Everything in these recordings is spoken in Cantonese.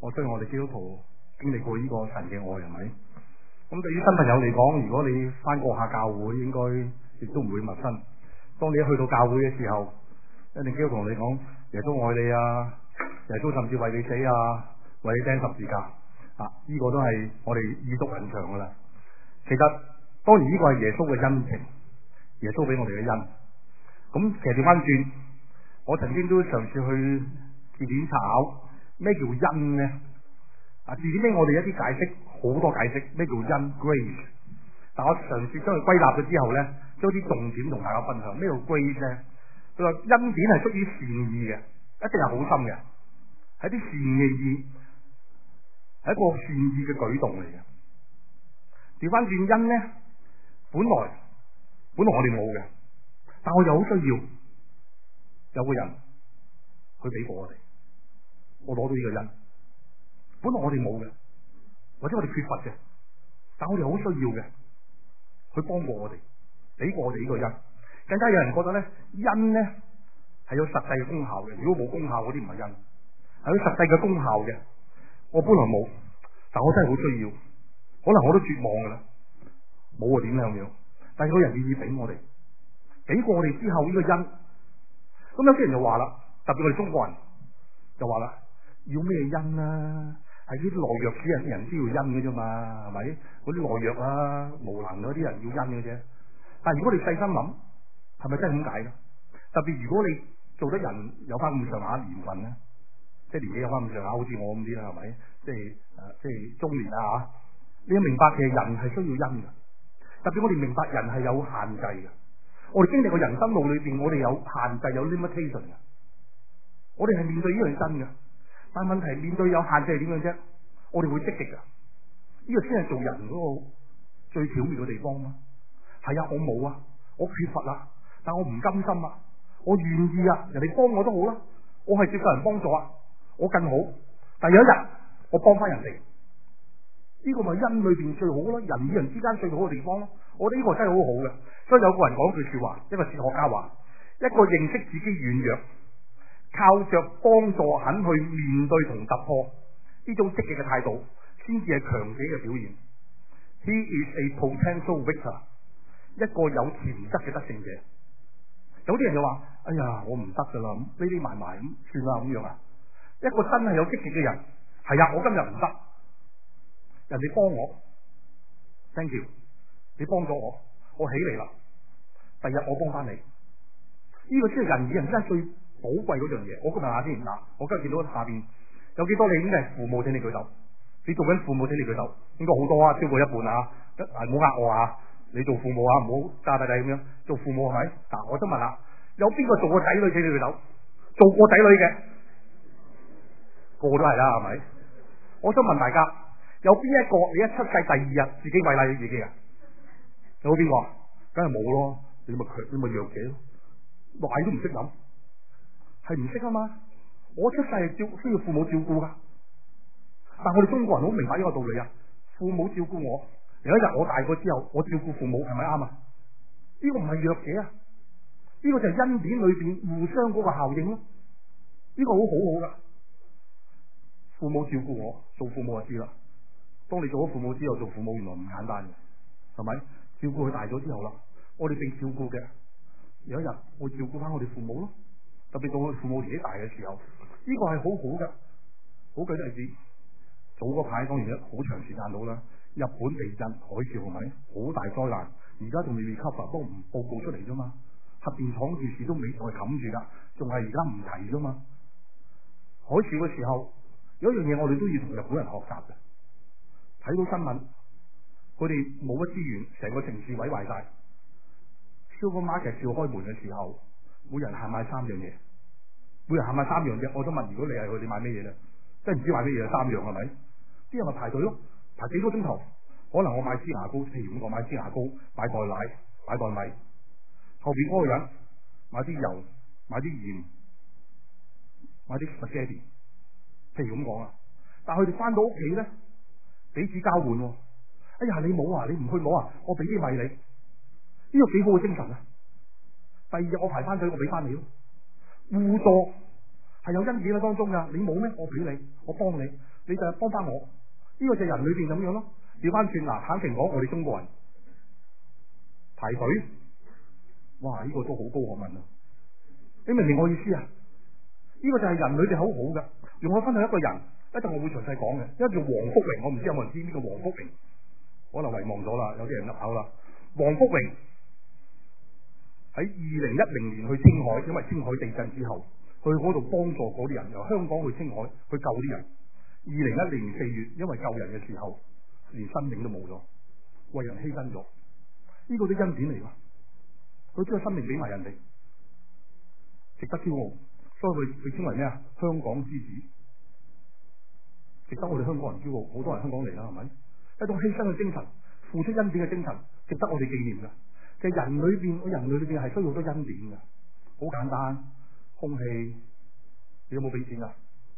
所以我哋基督徒經歷過呢個神嘅愛係咪？咁對於新朋友嚟講，如果你翻過下教會，應該亦都唔會陌生。當你一去到教會嘅時候，一定基督徒同你講耶穌愛你啊，耶穌甚至為你死啊，為你釘十字架啊，呢個都係我哋耳熟能詳噶啦。其實當然呢個係耶穌嘅恩情，耶穌俾我哋嘅恩。咁其實調翻轉，我曾經都嘗試去字典查考咩叫恩呢？字典俾我哋一啲解釋，好多解釋咩叫恩 grace。但我嘗試將佢歸納咗之後呢，將啲重點同大家分享。咩叫 grace 呢？佢話恩典係出於善意嘅，一定係好心嘅，係啲善嘅意，係一個善意嘅舉動嚟嘅。調翻轉恩呢，本來我哋冇嘅，但我又好需要有個人去俾過我哋，我攞到呢個恩。本來我哋冇嘅，或者我哋缺乏嘅，但我哋好需要嘅，去幫過我哋，俾過我哋呢個恩。更加有人覺得咧，恩咧係有實際嘅功效嘅。如果冇功效嗰啲唔係恩，係有實際嘅功效嘅。我本來冇，但我真係好需要，可能我都絕望噶啦，冇啊點樣樣？但係有人願意俾我哋，俾過我哋之後呢個恩，咁有啲人就話啦，特別我哋中國人就話啦，要咩恩啊？係啲懦弱之人先要恩嘅啫嘛，係咪？嗰啲懦弱啊、無能嗰啲人要恩嘅啫。但係如果你細心諗，係咪真係咁解咧？特別如果你做得人有翻咁上下年份咧，即係年紀有翻咁上下，好似我咁啲啦，係咪？即係中年啊嚇，你要明白其實人係需要恩嘅。特別我哋明白人係有限制嘅。我哋經歷過人生路裏邊，我哋有限制，有 limitation 嘅。我哋係面對呢樣真嘅。但係問題面對有限制係點樣啫？我哋會積極噶，呢個先係做人嗰個最巧妙嘅地方嘛。係啊，我冇啊，我缺乏啦，但我唔甘心啊，我願意啊，人哋幫我都好啦，我係接受人幫助啊，我更好。但有一日我幫翻人哋，呢個咪恩裏邊最好咯，人與人之間最好嘅地方咯。我覺得呢個真係好好嘅。所以有個人講句說話，一個哲學家話：一個認識自己軟弱，靠着幫助肯去面對同突破呢種積極嘅態度，先至係強者嘅表現。He is a potential victor， 一個有潛質嘅得勝者。有啲人就話：哎呀，我唔得噶啦，咁匿埋埋咁算啦咁樣啊。一個真係有積極嘅人，係啊，我今日唔得，人哋幫我 ，thank you， 你幫咗我起嚟啦，第日我幫翻你，呢個先係人與人之間最寶貴嗰樣嘢。我今日下先嗱，我今日見到下邊有幾多你應該係父母，請你舉手。你做緊父母，請你舉手，應該好多啊，超過一半啊，唔好呃我啊。你做父母啊，唔好詐大大咁樣做父母係咪？嗱，我想問下，有邊個做過仔女，請你舉手。做過仔女嘅，個個都係啦，係咪？我想問大家，有邊一個你一出世第二日自己餵奶你自己啊？有邊個？梗係冇咯，你咪弱者咯，奶都唔識飲，係唔識啊嘛。我出世係需要父母照顧噶，但係我哋中國人好明白呢個道理啊。父母照顧我，有一日我大個之後，我照顧父母，係咪啱啊？呢個唔係弱者啊，呢個就係恩典裏邊互相嗰個效應咯。呢個好好噶，父母照顧我，做父母就知啦。當你做咗父母之後，做父母原來唔簡單嘅，係咪？照顧佢大咗之後啦，我哋被照顧嘅，有一日會照顧翻我哋父母咯。特別到我哋父母年紀大嘅時候，呢個係好好嘅。好舉例子，早嗰排當然好長時間到啦。日本地震海嘯係咪好大災難？而家仲未 recover， 都唔報告出嚟啫嘛。核電廠件事都未再冚住噶，仲係而家唔提啫嘛。海嘯嘅時候，有一樣嘢我哋都要同日本人學習嘅。睇到新聞，佢哋冇乜資源，成個城市毀壞晒。Supermarket 照開門嘅時候，每人限買3樣嘢，每人限買3樣嘢。我想問，如果你係佢哋買咩嘢咧？真係唔知買咩嘢，3樣係咪？啲人咪排隊咯，排幾個鐘頭。可能我買支牙膏，譬如我買支牙膏，買袋奶，買袋米。後邊嗰個人買啲油，買啲鹽，買啲 spaghetti， 譬如咁講啊。但係佢哋翻到屋企咧，彼此交換喎。哎呀，你冇啊，你唔去攞啊，我俾啲米你。呢個幾好嘅精神啊！第二日我排翻隊，我俾翻你咯。互助係有恩典喺當中噶，你冇咩？我俾你，我幫你。 你就幫翻我。呢個就係人裏邊咁樣咯。調翻轉嗱，坦誠講，我哋中國人排隊，哇！呢個都好高學問啊！你明唔明我意思啊？呢個就係人裏邊好好嘅。用我分享一個人，一陣我會詳細講嘅，一個叫黃福榮，我唔知有冇人知呢個黃福榮，可能遺忘咗啦，有啲人噏口啦。黃福榮喺2010年去青海，因為青海地震之後，去嗰度幫助嗰啲人，由香港去青海去救啲人。2010年4月，因為救人嘅時候，連生命都冇咗，為人犧牲咗，呢個啲恩典嚟㗎。佢將生命俾埋人哋，值得驕傲。所以佢稱為咩啊？香港之子，值得我哋香港人驕傲。好多人香港嚟啦，係咪？一種犧牲嘅精神，付出恩典嘅精神，值得我哋紀念嘅。就係人裏邊係需要好多恩典嘅。好簡單，空氣，你有冇俾錢啊？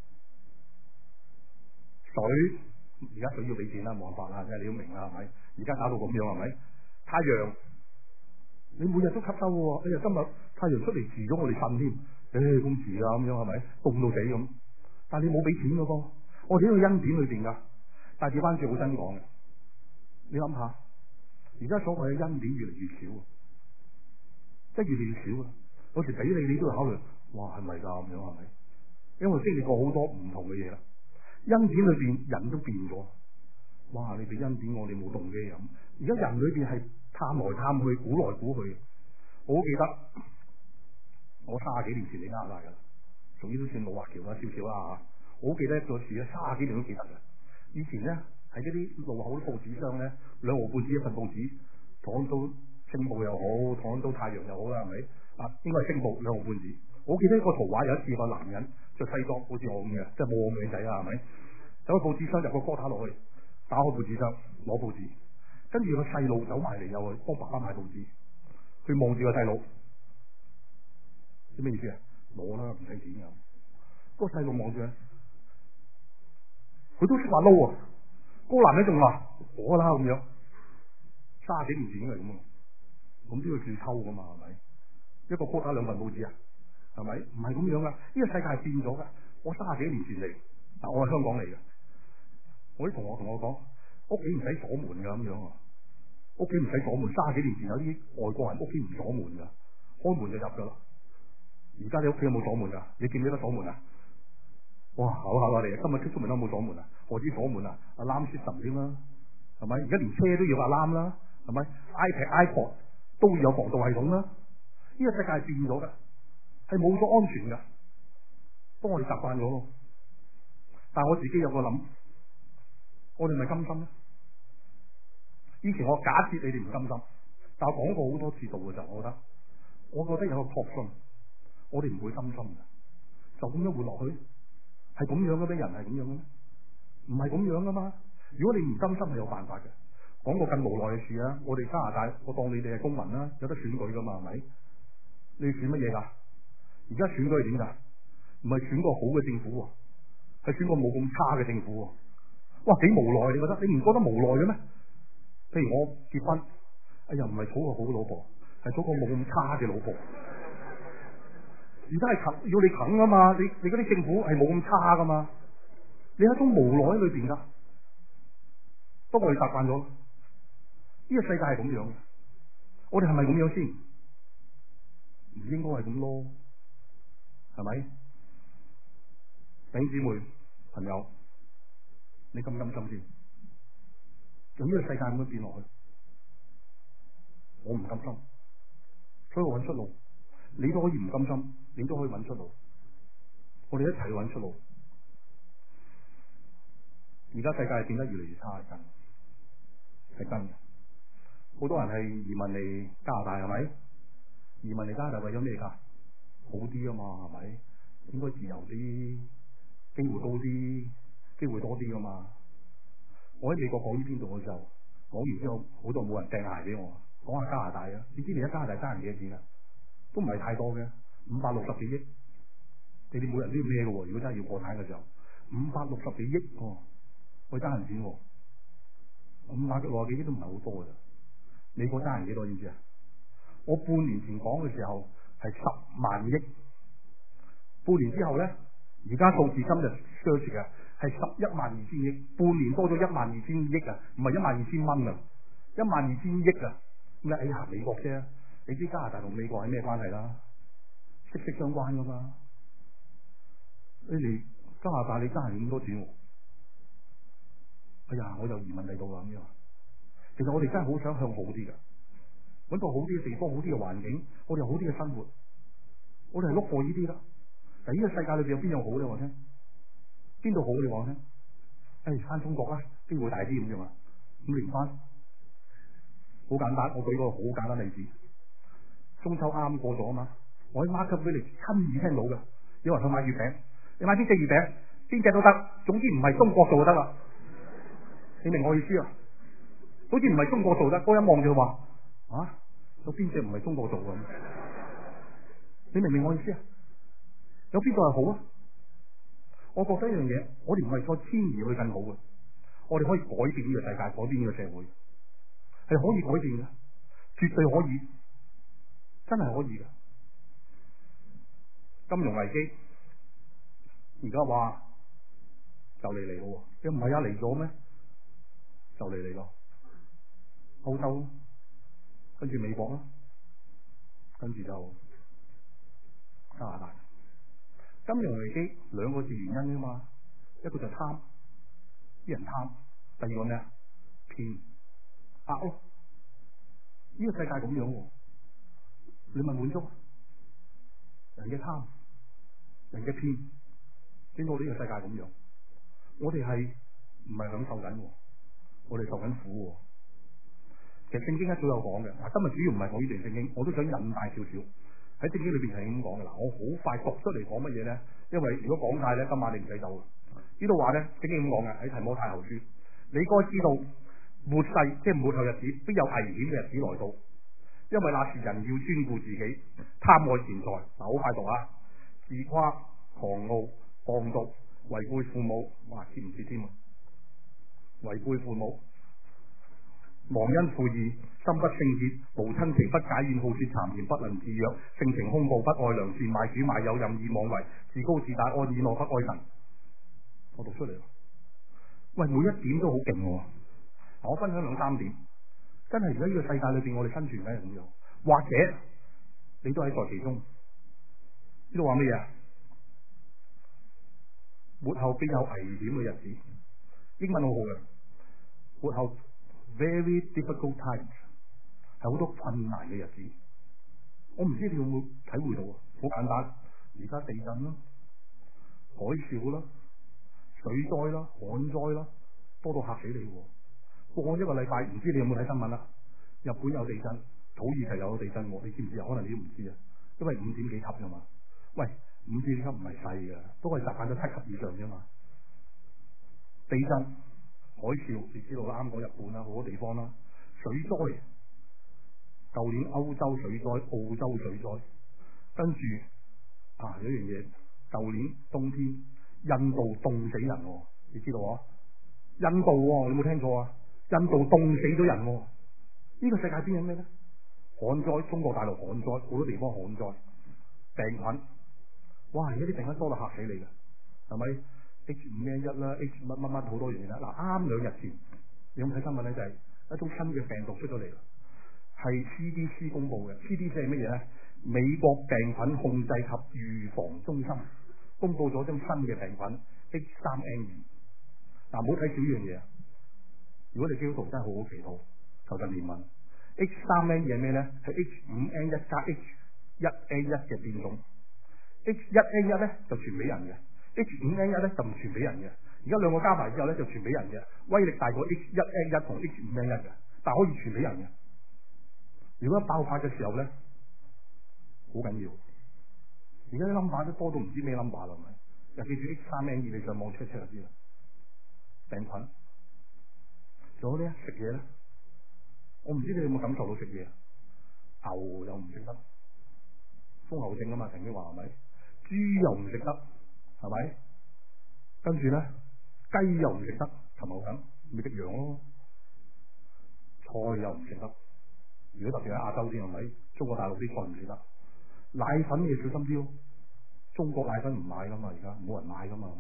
水，而家水要俾錢啦，冇辦法啦，即係你都明啦，係咪？而家搞到咁樣，係咪？太陽，你每日都吸收喎。哎呀，今日太陽出嚟遲咗，我哋瞓添。咁遲啦，咁樣係咪？凍到死咁。但係你冇俾錢嘅噃，我哋呢個恩典裏邊噶。但係調翻轉好真講嘅，你諗下，而家所謂嘅恩典越嚟越少，即係越嚟越少啊！有時俾你都要考慮，哇，係咪㗎咁樣係咪？因為經歷過好多唔同嘅嘢啦。恩典裏邊人都變咗，哇！你俾恩典我哋冇動機咁。而家人裏邊係探來探去，估來估去。我好記得我30幾年前你呃啦㗎，總之都算老華僑啦，少少啦嚇。我好記得一個事咧，30幾年都記得嘅。以前咧喺嗰啲路口啲報紙箱咧，2毫半紙一份報紙，港島星報又好，港島太陽又好啦，係咪？啊，應該係星報2毫半紙。我記得一個圖畫，有一次個男人着西裝，好似我咁嘅，即係冇我咁靚仔啊，係咪？走去報紙箱入個哥塔落去，打開報紙箱攞報紙，跟住個細路走埋嚟又去幫爸爸買報紙，佢望住個細路，知咩意思啊？攞啦，唔使錢㗎。個細路望住佢，佢都識話撈啊！個男人仲話攞啦咁樣，30幾年前嘅咁啊，咁都要照抽㗎嘛，係咪？一個哥打2份報紙啊！係咪？唔係咁樣噶，呢個世界係變咗噶。我30幾年前嚟，嗱，我係香港嚟嘅。我啲同學同我講，屋企唔使鎖門噶咁樣啊。屋企唔使鎖門，30幾年前有啲外國人屋企唔鎖門噶，開門就入噶啦。而家你屋企有冇鎖門噶？你記唔記得鎖門啊？哇，考下我哋，今日出門都冇鎖門啊？何止鎖門啊？Alarm system 添啦，係咪？而家連車都要alarm啦，係咪 ？iPad、都要有防盜系統啦。呢個世界係變咗噶。係冇咗安全噶，不過我哋習慣咗咯。但係我自己有個諗，我哋咪甘心咧？以前我假設你哋唔甘心，但係我講過好多次道嘅就，我覺得有個確信，我哋唔會甘心嘅，就咁樣活落去，係咁樣嘅咩？人係咁樣嘅咩？唔係咁樣噶嘛。如果你唔甘心係有辦法嘅。講個更無奈嘅事啊！我哋加拿大，我當你哋係公民啦，有得選舉噶嘛，係咪？你選乜嘢噶？而家選舉係點㗎？唔係選個好嘅政府喎，係選個冇咁差嘅政府喎。哇，幾無奈！你覺得？你唔覺得無奈嘅咩？譬如我結婚，哎呀，唔係娶個好嘅老婆，係娶個冇咁差嘅老婆。而家係要你啃㗎嘛？你嗰啲政府係冇咁差㗎嘛？你係一種無奈喺裏邊㗎。不過我哋習慣咗，呢個世界係咁樣嘅。我哋係咪咁樣先？唔應該係咁咯。係咪？弟兄姊妹、朋友，你甘唔甘心先？用呢個世界咁樣變落去，我唔甘心，所以我揾出路。你都可以唔甘心，你都可以揾出路。我哋一齊去揾出路。而家世界變得越嚟越差，係真嘅。好多人係移民嚟加拿大，係咪？移民嚟加拿大為咗咩㗎？好啲啊嘛，係咪？應該自由啲，機會高啲，機會多啲噶嘛。我喺美國講呢邊度嘅時候，講完之後，好多冇人掟鞋俾我。講下加拿大啊，你知唔知而家加拿大爭人幾多錢啊？都唔係太多嘅，560幾億。你哋每人都要咩嘅喎？如果真係要過產嘅時候，560幾億哦，我爭人錢喎。560幾億都唔係好多嘅。美國爭人幾多知唔知啊？我半年前講嘅時候。係10萬億，半年之後咧，而家數字今日 search 嘅係112000億，半年多咗12000億啊，唔係12000蚊啊，12000億啊！咁哎呀，美國啫，你知加拿大同美國係咩關係啦？息息相關噶嘛。你嚟加拿大你真係咁多錢喎，哎呀，我就移民嚟到啦咁樣。其實我哋真係好想向好啲嘅，揾個好啲嘅地方，好啲嘅環境，我哋有好啲嘅生活，我哋係碌過呢啲啦。但係呢個世界裏邊有邊樣好咧？我聽邊度好你話聽？返中國啦，機會大啲咁樣啊。咁連翻好簡單，我舉個好簡單例子。中秋啱過咗啊嘛，我喺 Market Village 親耳聽到嘅，有人去買月餅，你買邊隻月餅？邊隻都得，總之唔係中國做就得啦。你明我意思啊？好似唔係中國做得，嗰人望住佢話：啊，有邊隻唔係中國做嘅？你明唔明我意思啊？有邊個係好啊？我覺得一樣嘢，我哋唔係再遷移去更好嘅，我哋可以改變呢個世界，改變呢個社會，係可以改變嘅，絕對可以，真係可以嘅。金融危機而家話就嚟咯，你唔係啊嚟咗咩？就嚟咯，歐洲跟住美國啦，跟住就加拿大。金融危機兩個字原因啫嘛，一個就貪，啲人貪；第二個咩啊？騙呃咯。呢個世界咁樣喎，你咪滿足人嘅貪，人嘅騙，整到呢個世界咁樣。我哋係唔係享受緊？我哋受緊苦。其實聖經一早有講嘅，今日主要唔係講呢段聖經，我都想引帶少少。喺聖經裏邊係咁講嘅嗱，我好快讀出嚟講乜嘢咧？因為如果講晒咧，今晚你唔使走嘅。呢度話咧，聖經咁講嘅喺提摩太後書，你該知道末世即係末後日子必有危險嘅日子來到，因為那時人要專顧自己，貪愛錢財。嗱，好快讀啊！自誇、狂傲、放毒、違背父母，哇，知唔知添啊？違背父母。忘恩負義，心不聖潔，無親情，不解怨，好說讒言，不能自約，性情兇暴，不愛良善，賣主賣友，任意妄為，自高自大，愛以諾，不愛神。我讀出嚟。喂，每一點都好勁喎。我分享兩三點，真係而家呢個世界裏邊，我哋生存緊係咁樣，或者你都喺在其中。呢度話乜嘢？末後必有危險嘅日子。英文好好嘅，末後。Very difficult times 係好多困難嘅日子，我唔知你有冇體會到啊？好簡單，而家地震啦、海嘯啦、水災啦、旱災啦，多到嚇死你。過一個禮拜，唔知你有冇睇新聞啦？日本有地震，土耳其有地震，你知唔知啊？可能你都唔知啊，因為5點幾級㗎嘛。喂，5點幾級唔係細嘅，都係習慣咗7級以上啫嘛。地震。海嘯，你知道啦，啱講日本啦，好多地方啦。水災，舊年歐洲水災、澳洲水災，跟住有一樣嘢，舊年冬天印度凍死人，你知道啊？印度你有冇聽錯啊？印度凍死咗人，呢個世界邊有咩咧？旱災，中國大陸旱災，好多地方旱災，病菌，哇！而家啲病菌多到嚇死你嘅，係咪？H5N1 啦，H 乜乜乜好多樣嘢啦。嗱，啱2日前，你有冇睇新聞咧？就係一種新嘅病毒出咗嚟啦，係 CDC 公布嘅。CDC 係乜嘢咧？美國病菌控制及預防中心公布咗種新嘅病菌 H3N2。嗱，唔好睇少呢樣嘢。如果你基督徒真係好好祈禱，求神憐憫。H3N2係咩咧？係 H5N1 加 H1N1 嘅變種。H1N1 咧就傳俾人嘅。H5N1 咧就唔傳俾人嘅，而家兩個加埋之後咧就傳俾人嘅，威力大過 H1N1 同 H5N1 嘅，但係可以傳俾人嘅。如果一爆發嘅時候咧，好緊要。而家啲 number 都多到唔知咩 number 啦，係咪？又記住 H3N2，你上網 check 就知啦。病菌，仲有咧食嘢咧，我唔知你有冇感受到食嘢，牛又唔食得，瘋牛症啊嘛，曾經話係咪？豬又唔食得。係咪？跟住咧，雞又唔食得，禽牛等咪食羊咯。菜又唔食得，如果特別喺亞洲先係咪？中國大陸啲菜唔食得。奶粉你要小心啲咯，中國奶粉唔買噶嘛，而家冇人買噶嘛，係咪？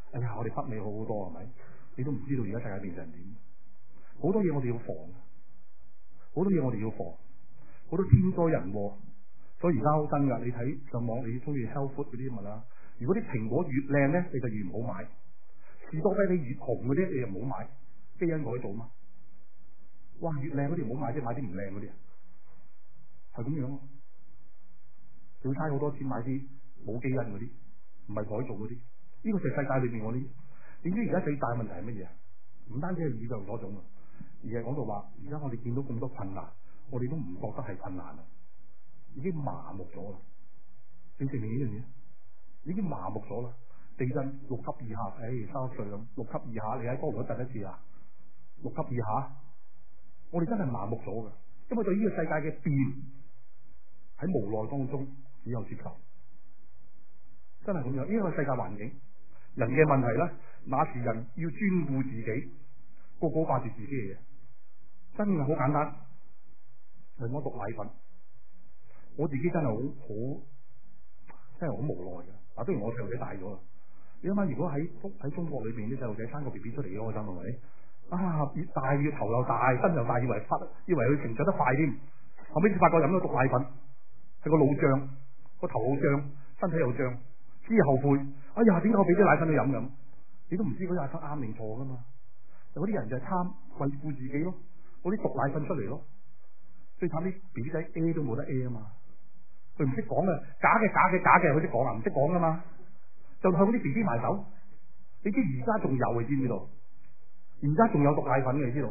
哎呀，我哋北美好好多係咪？你都唔知道而家世界變成點？好多嘢我哋要防，好多嘢我哋要防，好多天災人禍。所以而家好真噶，你睇上網，你中意 health food 嗰啲物啦。如果啲蘋果越靚咧，你就越唔好買；士多啤梨越紅嗰啲，你就唔好買。基因改造嘛，哇，越靚嗰啲唔好買，即係買啲唔靚嗰啲，係咁樣。要嘥好多錢買啲冇基因嗰啲，唔係改造嗰啲。呢個就係世界裏邊我啲。點知而家最大問題係乜嘢？唔單止係以上所種，而係講到話，而家我哋見到咁多困難，我哋都唔覺得係困難啦，已經麻木咗啦。你證明呢樣嘢？已經麻木咗啦。地震6級以下，30歲咁，6級以下，你喺多倫多震一次啊？6級以下，我哋真係麻木咗嘅，因為對呢個世界嘅變喺無奈當中只有接受，真係咁樣。呢個世界環境，人嘅問題咧，那時人要專顧自己，個個掛住自己嘅嘢，真係好簡單。例如我讀奶粉，我自己真係真係好無奈嘅。嗱，雖然我細路仔大咗啦，你諗下，如果喺中國裏邊啲細路仔生個 B B 出嚟幾開心係咪？啊，越大越頭又大，身又大，以為佢成長得快添，後尾先發覺飲咗毒奶粉，係個腦脹，個頭好脹，身體又脹，之後悔，哎呀，點解我俾啲奶粉去飲咁？你都唔知嗰啲奶粉啱定錯噶嘛？有啲人就係貪為顧自己咯，嗰啲毒奶粉出嚟咯，最慘啲 B B 仔 A 都冇得 A 啊嘛，佢唔識講啊，假嘅，佢識講啊，唔識講噶嘛，就向啲 B B 埋手。你知而家仲有，你知唔知道？而家仲有毒奶粉嘅，你知道？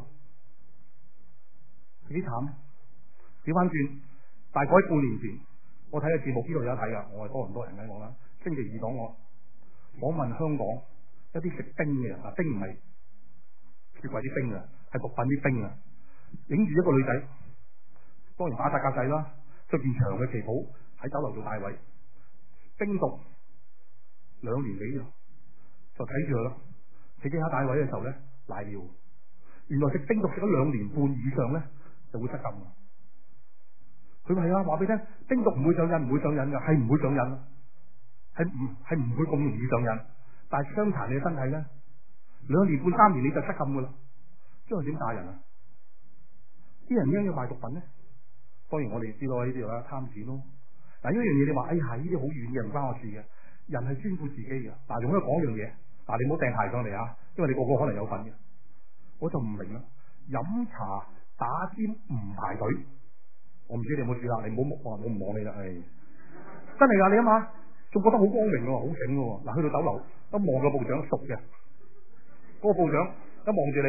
幾慘？調翻轉，大概半年前，我睇個節目，呢度有得睇噶，我係多倫多人嘅我啦。星期二檔我訪問香港一啲食冰嘅人，冰唔係雪櫃啲冰啊，係毒品啲冰啊，影住一個女仔，當然打晒格仔啦，着件長嘅旗袍喺酒樓做大位，冰毒2年幾啊，就睇住佢咯。企喺大位嘅時候咧，瀨尿，原來食冰毒食咗2年半以上咧，就會失禁。佢話係啊，話俾你聽，冰毒唔會上癮，唔會上癮噶，係唔會上癮，係唔會咁容易上癮。但係傷殘你嘅身體咧，2年半3年你就失禁噶啦。之後點打人啊？啲人點解要賣毒品咧？當然我哋知道呢啲啦，貪錢咯。嗱，呢樣嘢你話，哎呀，呢啲好遠嘅，唔關我事嘅。人係專顧自己嘅。嗱，用一講樣嘢，嗱，你唔好掟牌上嚟啊，因為你個個可能有份嘅。我就唔明啦，飲茶打尖唔排隊，我唔知你有冇試啦。你唔好我唔望你啦，真係噶，你諗下，仲覺得好光明嘅，好醒嘅。嗱，去到酒樓一望個部長熟嘅，嗰個部長一望住你，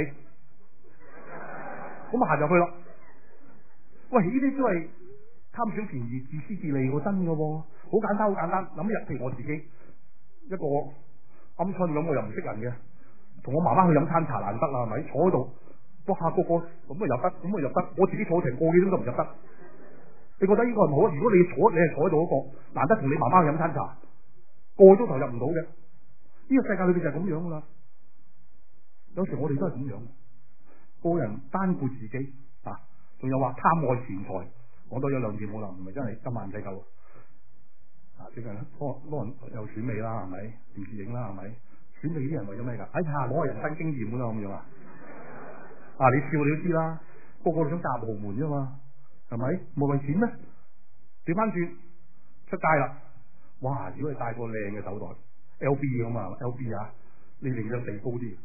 咁啊行入去啦。喂，呢啲都係貪小便宜、自私自利喎，真嘅喎，好簡單，好簡單。諗入，譬如我自己一個鵪鶉咁，我又唔識人嘅，同我媽媽去飲餐茶難得啦，係咪？坐喺度，哇，個咁啊入得，咁啊入得，我自己坐成個幾鐘都唔入得。你覺得呢個係唔好？如果你係坐喺度嗰個，難得同你媽媽去飲餐茶，個鐘頭入唔到嘅。呢個世界裏邊就係咁樣噶啦。有時我哋都係咁樣，個人單顧自己啊。仲有話貪愛錢財，講多咗2件冇啦，唔係真係今晚唔使夠啊！最近多人又選美啦，係咪？電視影啦，係咪？選美啲人為咗咩噶？哎呀，攞人生經驗噶啦，咁樣啊！啊，你笑你都知啦，個個都想嫁豪門啫嘛，係咪？冇為錢咩？調翻轉出街啦，哇！如果你戴個靚嘅手袋 ，LB 咁啊 ，LB 啊，你離咗地高啲，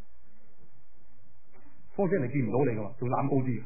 況且人哋見唔到你噶嘛，仲攬高啲。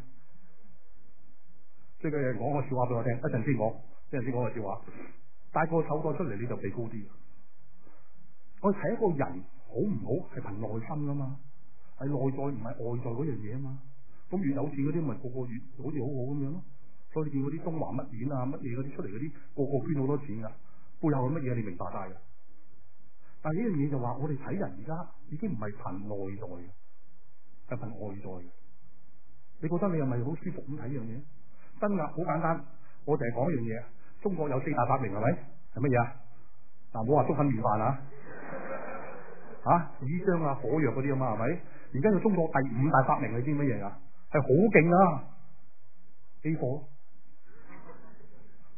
最近有人講個笑話俾我聽，一陣先講個笑話。帶個手袋出嚟你就避高啲。我哋睇一個人好唔好係憑內心噶嘛，係內在唔係外在嗰樣嘢啊嘛。咁越有錢嗰啲咪個個越好似好好咁樣咯。所以你見嗰啲中華乜鏈啊乜嘢嗰啲出嚟嗰啲，個個捐好多錢噶，背後係乜嘢你明白晒噶。但係呢樣嘢就話我哋睇人而家已經唔係憑內在嘅，係憑外在嘅。你覺得你係咪好舒服咁睇呢樣嘢？真噶，好簡單。我淨係講一樣嘢，中國有4大發明係咪？係乜嘢啊？嗱，唔好話粥粉麵飯啊，紙張啊、火藥嗰啲啊嘛，係咪？而家有中國第5大發明，你知乜嘢啊？係好勁啊 ！A4，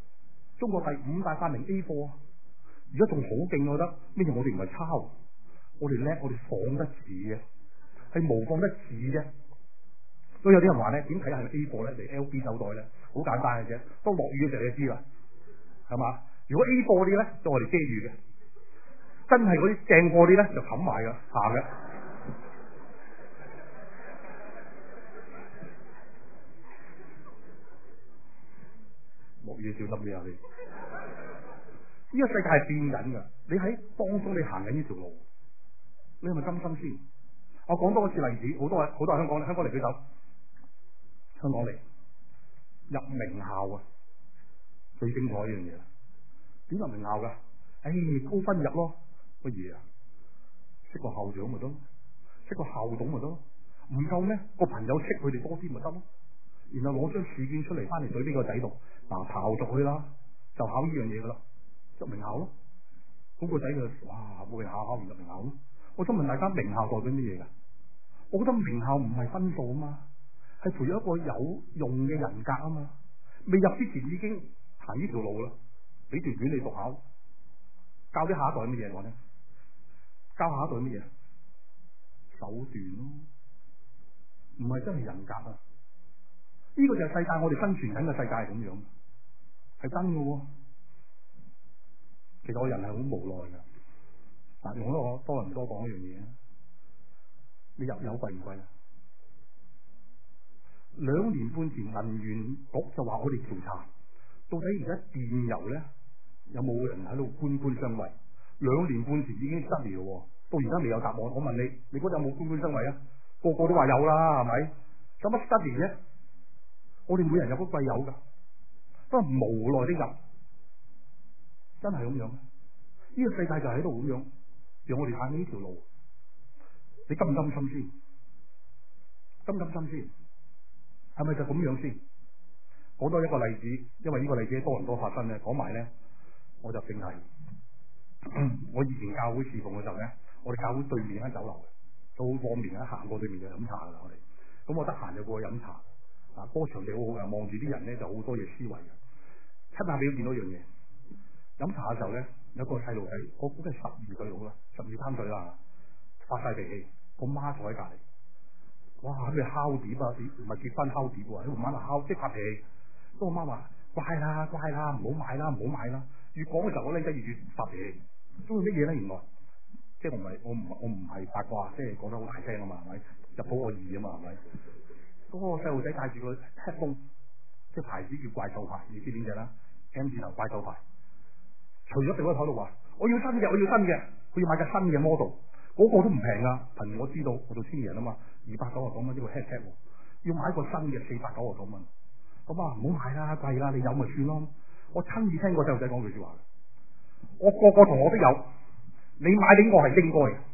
中國第5大發明 A4，而家仲好勁，我覺得咩嘢？我哋唔係抄， 我哋叻，我哋仿得似嘅，係模仿得似啫。所以有啲人話咧，點睇係 A 貨咧嚟 LB 手袋咧？好簡單嘅啫，當落雨嘅時候你就知啦，係嘛？如果 A 貨啲咧，就我哋遮雨嘅，真係嗰啲正貨啲咧就冚埋噶，行嘅。落雨小心啲啊！呢個世界係變緊噶，你喺當中你行緊呢條路，你係咪甘心先？我講多一次例子，好多係香港嚟舉手，香港嚟入名校啊，最精彩呢樣嘢。點入名校噶？高分入咯，乜嘢啊？識個校長咪得，識個校董咪得，唔夠咩？個朋友識佢哋多啲咪得咯。然後攞張試卷出嚟翻嚟對呢個仔讀，刨咗佢啦，就考呢樣嘢噶啦，入名校咯。嗰個仔就哇，冇人考完入名校咯。我想問大家，名校代表乜嘢噶？我覺得名校唔係分數啊嘛，係培養一個有用嘅人格啊嘛。未入之前已經行呢條路啦，俾條卷你讀考，教啲下一代乜嘢我咧？教下一代乜嘢？手段咯，唔係真係人格啊！呢個就係世界，我哋生存緊嘅世界係咁樣，係真嘅喎。其實我人係好無奈噶。用我多倫多講一樣嘢，你入油貴唔貴啊？2年半前能源局就話我哋調查，到底而家電油咧有冇人喺度官官相衛？2年半前已經質疑咯，到而家未有答案。我問你，你嗰陣有冇官官相衛啊？個個都話有啦，係咪？有乜質疑啫？我哋每人有嗰貴油噶，不過無奈的入，真係咁樣。呢個世界就喺度咁樣，讓我哋行呢條路。你甘唔甘心先？甘唔甘心先？係咪就咁樣先？講多一個例子，因為呢個例子喺多倫多發生咧，講埋咧，我就正係我以前教會侍奉嘅時候咧，我哋教會對面間酒樓都好方便啊，行過對面就飲茶噶啦，我哋。咁我得閒就過去飲茶。嗰個場地好好嘅，望住啲人咧就好多嘢思維嘅。七下你都見到一樣嘢，飲茶嘅時候咧，有個細路仔，我估計12歲到啦，12、13歲啦，發晒脾氣，個媽坐喺隔離，哇！喺度敲碟啊，唔係結婚敲碟喎，喺度玩下敲，即係發脾氣。咁我媽話：乖啦，乖啦，唔好買啦，唔好買啦。越講嘅時候，我僆仔越發脾氣。中意乜嘢咧？原來即係我唔係八卦，即係講得好大聲啊嘛，係咪？入到我耳啊嘛，係咪？嗰個細路仔戴住個 headphone， 即係牌子叫怪獸牌，你知點解啦 ？M 字頭怪獸牌，除咗掉喺台度話：我要新嘅，我要新嘅，佢要買架新嘅 model， 嗰個都唔平噶。憑我知道，我做千人啊嘛，299蚊呢個 headset， 要買個新嘅499蚊。咁啊，唔好買啦，貴啦，你有咪算咯。我親自聽過細路仔講句說話，我個個同我都有，你買俾我係應該嘅。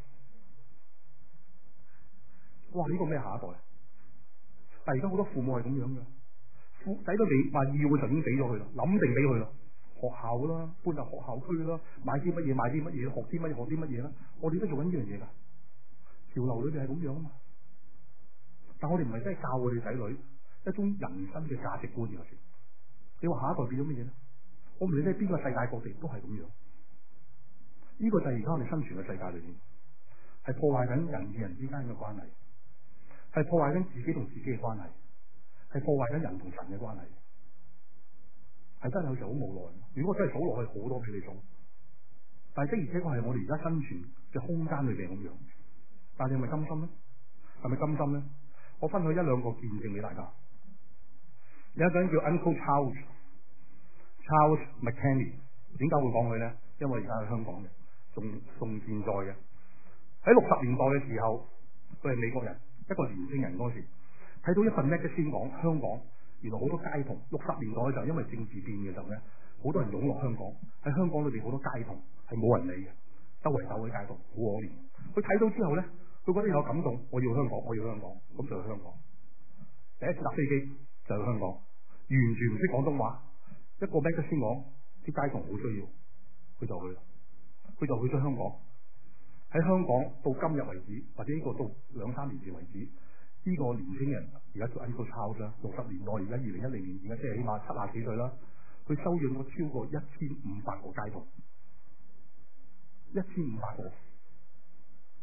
哇！呢個咩下一代？但係而家好多父母係咁樣嘅，仔都未話要嘅就已經俾咗佢啦，諗定俾佢啦。學校啦，搬入學校區啦，買啲乜嘢買啲乜嘢，學啲乜嘢學啲乜嘢啦。我哋都做緊呢樣嘢噶，潮流裏邊係咁樣啊嘛。但我哋唔係真係教我哋仔女一種人生嘅價值觀嘅事。你話下一代變咗乜嘢咧？我唔理你邊個世界各地都係咁樣。呢個就係而家我哋生存嘅世界裏面，係破壞緊人與人之間嘅關係。係破壞緊自己同自己嘅關係，係破壞緊人同神嘅關係，係真係有時好無奈。如果我真係數落去，好多俾你數，但係的而且確係我哋而家生存嘅空間裏邊咁樣。但係你係咪甘心咧？係咪甘心咧？我分享1、2個見證俾大家。有一個人叫 Uncle Charles McKenny， 點解會講佢咧？因為而家喺香港嘅，仲健在嘅。喺60年代嘅時候，佢係美國人。一個年輕人嗰時睇到一份 magazine 講香港，原來好多街童60年代嘅時候，因為政治變嘅時候咧，好多人湧落香港，喺香港裏邊好多街童係冇人理嘅，周圍走嘅街童好可憐。佢睇到之後咧，佢覺得有感動，我要香港，我要香港，咁就去香港。第一次搭飛機就去香港，完全唔識廣東話，一個 magazine 講啲街童好需要，佢就去咗香港。喺香港到今日為止，或者呢個到2、3年前為止，呢個年輕人而家叫 Uncle Charles 啦，60年代而家2010年，而家即係起碼70幾歲啦。佢收養咗超過1500個街童，1500個。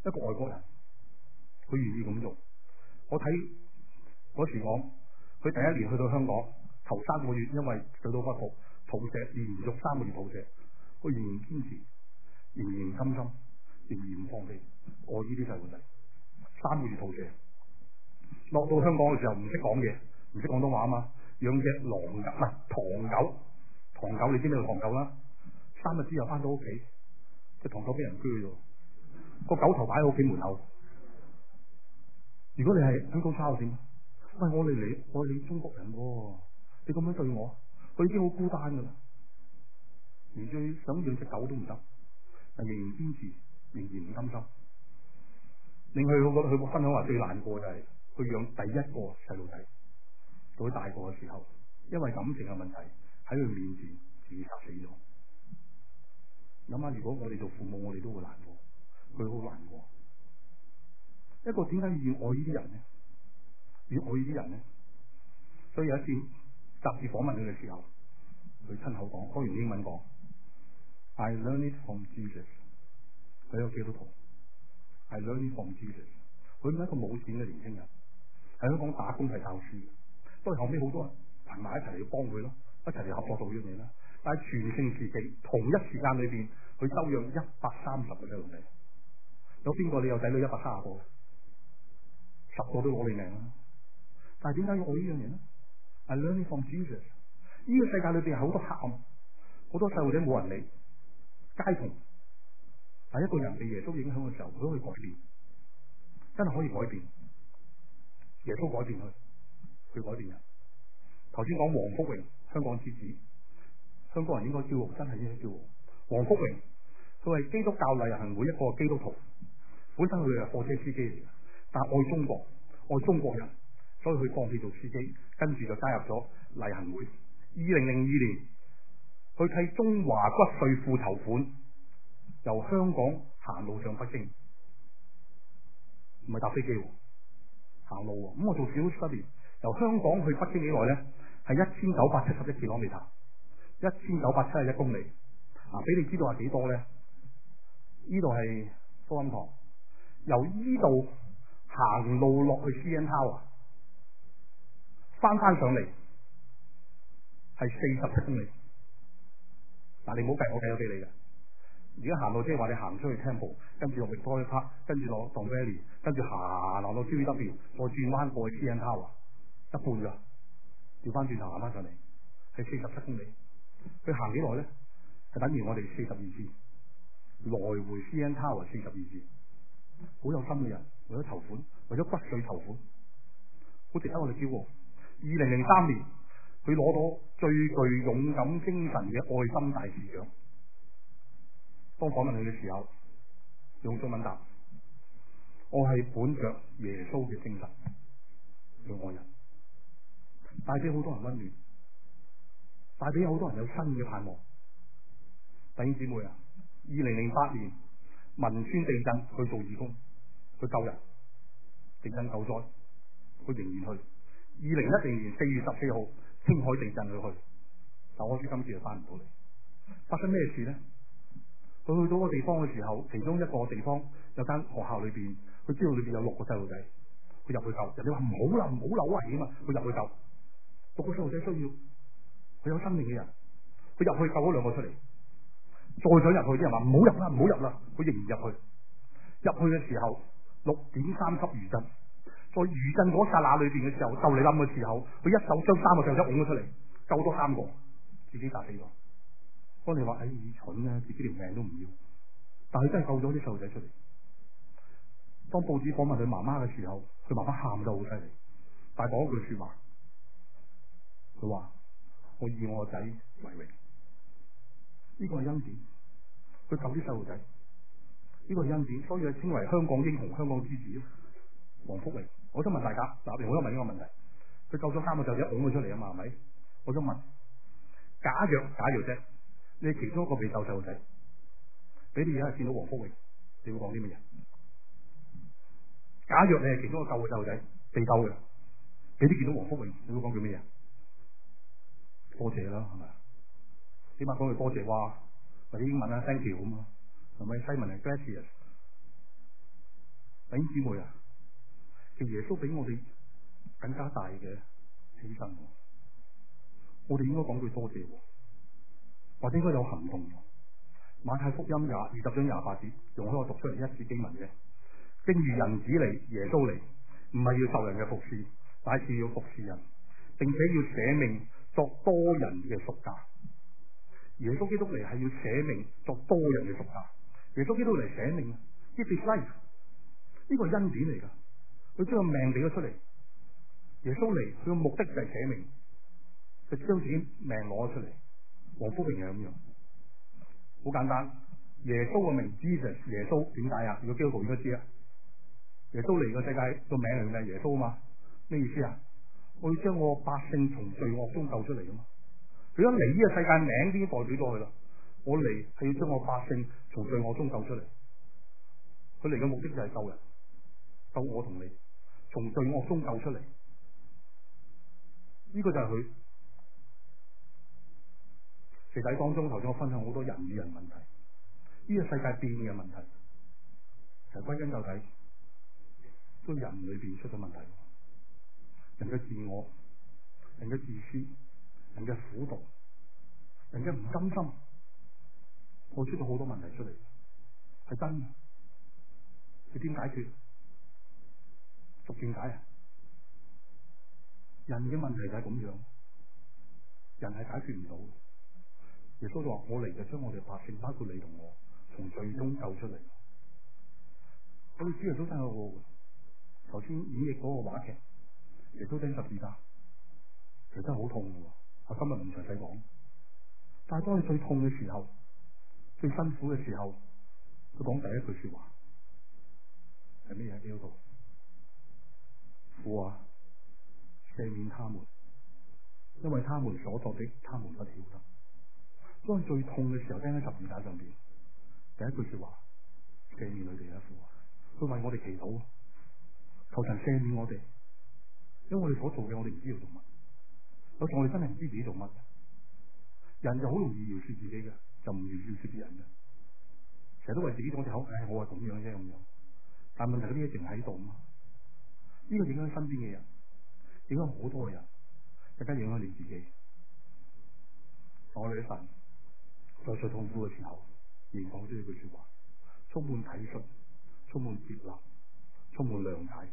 一個外國人，佢願意咁做。我睇嗰時講，佢第一年去到香港頭3個月，因為水土不服，吐瀉，連續3個月吐瀉，佢仍然堅持，仍然甘心，仍然唔放棄愛呢啲細路仔。3個月吐瀉，落到香港嘅時候唔識講嘢，唔識廣東話啊嘛，養隻狼狗唔係唐狗，你知唔知道唐狗啦？3日之後翻到屋企，隻唐狗俾人鋸咗，個狗頭擺喺屋企門口。如果你係香港抄點？喂，我哋中國人喎，你咁樣對我，佢已經好孤單噶啦，連最想養隻狗都唔得，但仍然堅持，仍然唔甘心。令佢分享話最難過就係佢養第一個細路仔，到佢大個嘅時候，因為感情嘅問題喺佢面前自殺死咗。諗下如果我哋做父母，我哋都會難過，佢好難過。一個點解要愛呢啲人呢？要愛呢啲人呢？所以有一次雜誌訪問佢嘅時候，佢親口講用英文講 I learned it from Jesus。 佢係個基督徒I learned it from Jesus。 佢唔係一個冇錢嘅年輕人，喺香港打工係教書，不過後尾好多人圍埋一齊嚟幫佢咯，一齊嚟合作做呢樣嘢啦。但係全盛時期同一時間裏邊，佢收養130個細路仔。有邊個你有仔女130個？10個都攞你命啦！但係點解要愛呢樣嘢呢？ I learned it from Jesus。 呢個世界裏邊好多黑暗，好多細路仔冇人理，街童。但係一個人被耶穌影響嘅時候，佢都可以改變，真係可以改變。耶穌改變佢改變人。頭先講黃福榮，香港之子，香港人應該驕傲，真係應該驕傲。黃福榮，佢係基督教勵行會一個基督徒，本身佢係貨車司機嚟嘅，但係愛中國，愛中國人，所以佢放棄做司機，跟住就加入咗勵行會。2002年，佢替中華骨髓庫籌款，由香港行路上北京，唔係搭飛機，行路。咁我做小study，由香港去北京幾耐咧？係1971 km， 1971公里。俾你知道係幾多咧？呢度係福音堂，由呢度行路落去 CN Tower， 翻上嚟係47公里。嗱，你唔好計，我計咗俾你嘅。而家行路即係話你行出去 Temple， 跟住落 Victoria Park， 跟住落 Don Valley， 跟住行到 QEW， 再轉彎過去 CN Tower， 一半㗎，調翻轉頭行翻上嚟係47公里。佢行幾耐咧？係等於我哋42次來回 CN Tower 42次。好有心嘅人，為咗籌款，為咗骨髓籌款，好值得我哋驕傲。2003年，佢攞到最具勇敢精神嘅愛心大使獎。當訪問佢嘅時候，用中文答：我係本着耶穌嘅精神去愛人，帶俾好多人溫暖，帶俾好多人有新嘅盼望。弟兄姊妹啊，2008年汶川地震，佢做義工，佢救人，地震救災，佢仍然去。2010年4月14號青海地震佢去，但我知今次就翻唔到嚟。發生咩事咧？佢去到個地方嘅時候，其中一個地方有間學校裏邊，佢知道裏邊有6個細路仔，佢入去救。人哋話唔好啦，唔好啦，好危險啊！佢入去救6個細路仔，需要佢有生命嘅人，佢入去救嗰2個出嚟。再想入去，啲人話唔好入啦，唔好入啦，佢仍然入去。入去嘅時候6.3級餘震，在餘震嗰剎那裏邊嘅時候，就嚟冧嘅時候，佢一手將3個細路仔拱咗出嚟，救多3個，自己炸死咗。當你話蠢啊，自己條命都唔要，但佢真係救咗啲細路仔出嚟。當報紙訪問佢媽媽嘅時候，佢媽媽喊得好犀利，但係講一句說話，佢話我以我個仔為榮。呢個係恩典，佢救啲細路仔，呢個係恩典，所以佢稱為香港英雄、香港之子黃福榮。我想問大家，我想問呢個問題，佢救咗3個細路仔，拱佢出嚟啊嘛，係咪？我想問，假若啫，你係其中一個被救細路仔，俾你而家見到黃福榮，你會講啲乜嘢？假若你係其中一個救嘅細路仔，被救嘅，俾你見到黃福榮，你會講叫乜嘢？多謝啦，係咪？起碼講句多謝哇，或者英文啊 thank you 咁啊，係咪？西文係 gracious。 弟兄姊妹啊，其實耶穌比我哋更加大嘅犧牲，我哋應該講句多謝，或者應該有行動。馬太福音20章28節，容許我讀出嚟一節經文嘅。正如人子嚟，耶穌嚟，唔係要受人嘅服侍，乃是要服侍人，並且要捨命作多人嘅贖價。耶穌基督嚟係要捨命作多人嘅贖價。耶穌基督嚟捨命 ，Give his life， 呢個係恩典嚟噶，佢將個命俾咗出嚟。耶穌嚟，佢嘅目的就係捨命，佢將自己命攞咗出嚟。黃福平係咁樣，好簡單。耶穌嘅名 Jesus， 耶穌點解啊？如果基督徒應該知啊。耶穌嚟個世界個名係咩？耶穌啊嘛，咩意思啊？我要將我百姓從罪惡中救出嚟啊嘛。佢一嚟呢個世界名已經代表咗佢啦。我嚟係要將我百姓從罪惡中救出嚟。佢嚟嘅目的就係救人，救我同你從罪惡中救出嚟。呢個就係佢。其實喺當中，頭先我分享好多人與人問題，呢個世界變嘅問題，其實歸根究底，都人裏邊出咗問題。人嘅自我，人嘅自私，人嘅苦毒，人嘅唔甘心，我出咗好多問題出嚟，係真嘅。佢點解決？逐漸解啊！人嘅問題就係咁樣，人係解決唔到。耶穌就話：我嚟就將我哋百姓，包括你同我，從罪中救出嚟。我哋主耶穌真係好，頭先演繹嗰個話劇，耶穌釘十字架，其實真係好痛嘅。我今日唔詳細講，但係當你最痛嘅時候，最辛苦嘅時候，佢講第一句說話係咩嘢？喺呢度，父啊，赦免他們，因為他們所作的，他們不曉得。當你最痛嘅時候，釘喺十字架上邊，第一句說話，赦免佢哋啊，父啊！佢為我哋祈禱，求神赦免我哋，因為我哋所做嘅，我哋唔知道做乜。有時我哋真係唔知自己做乜。人就好容易饒恕自己嘅，就唔饒恕別人嘅，成日都為自己講藉口，我係咁樣啫咁樣。但係問題嗰啲一直喺度啊嘛，呢個影響身邊嘅人，影響好多嘅人，更加影響你自己。我哋嘅神在最痛苦嘅時候，仍講咗呢句說話，充滿體恤，充滿接納，充滿諒解。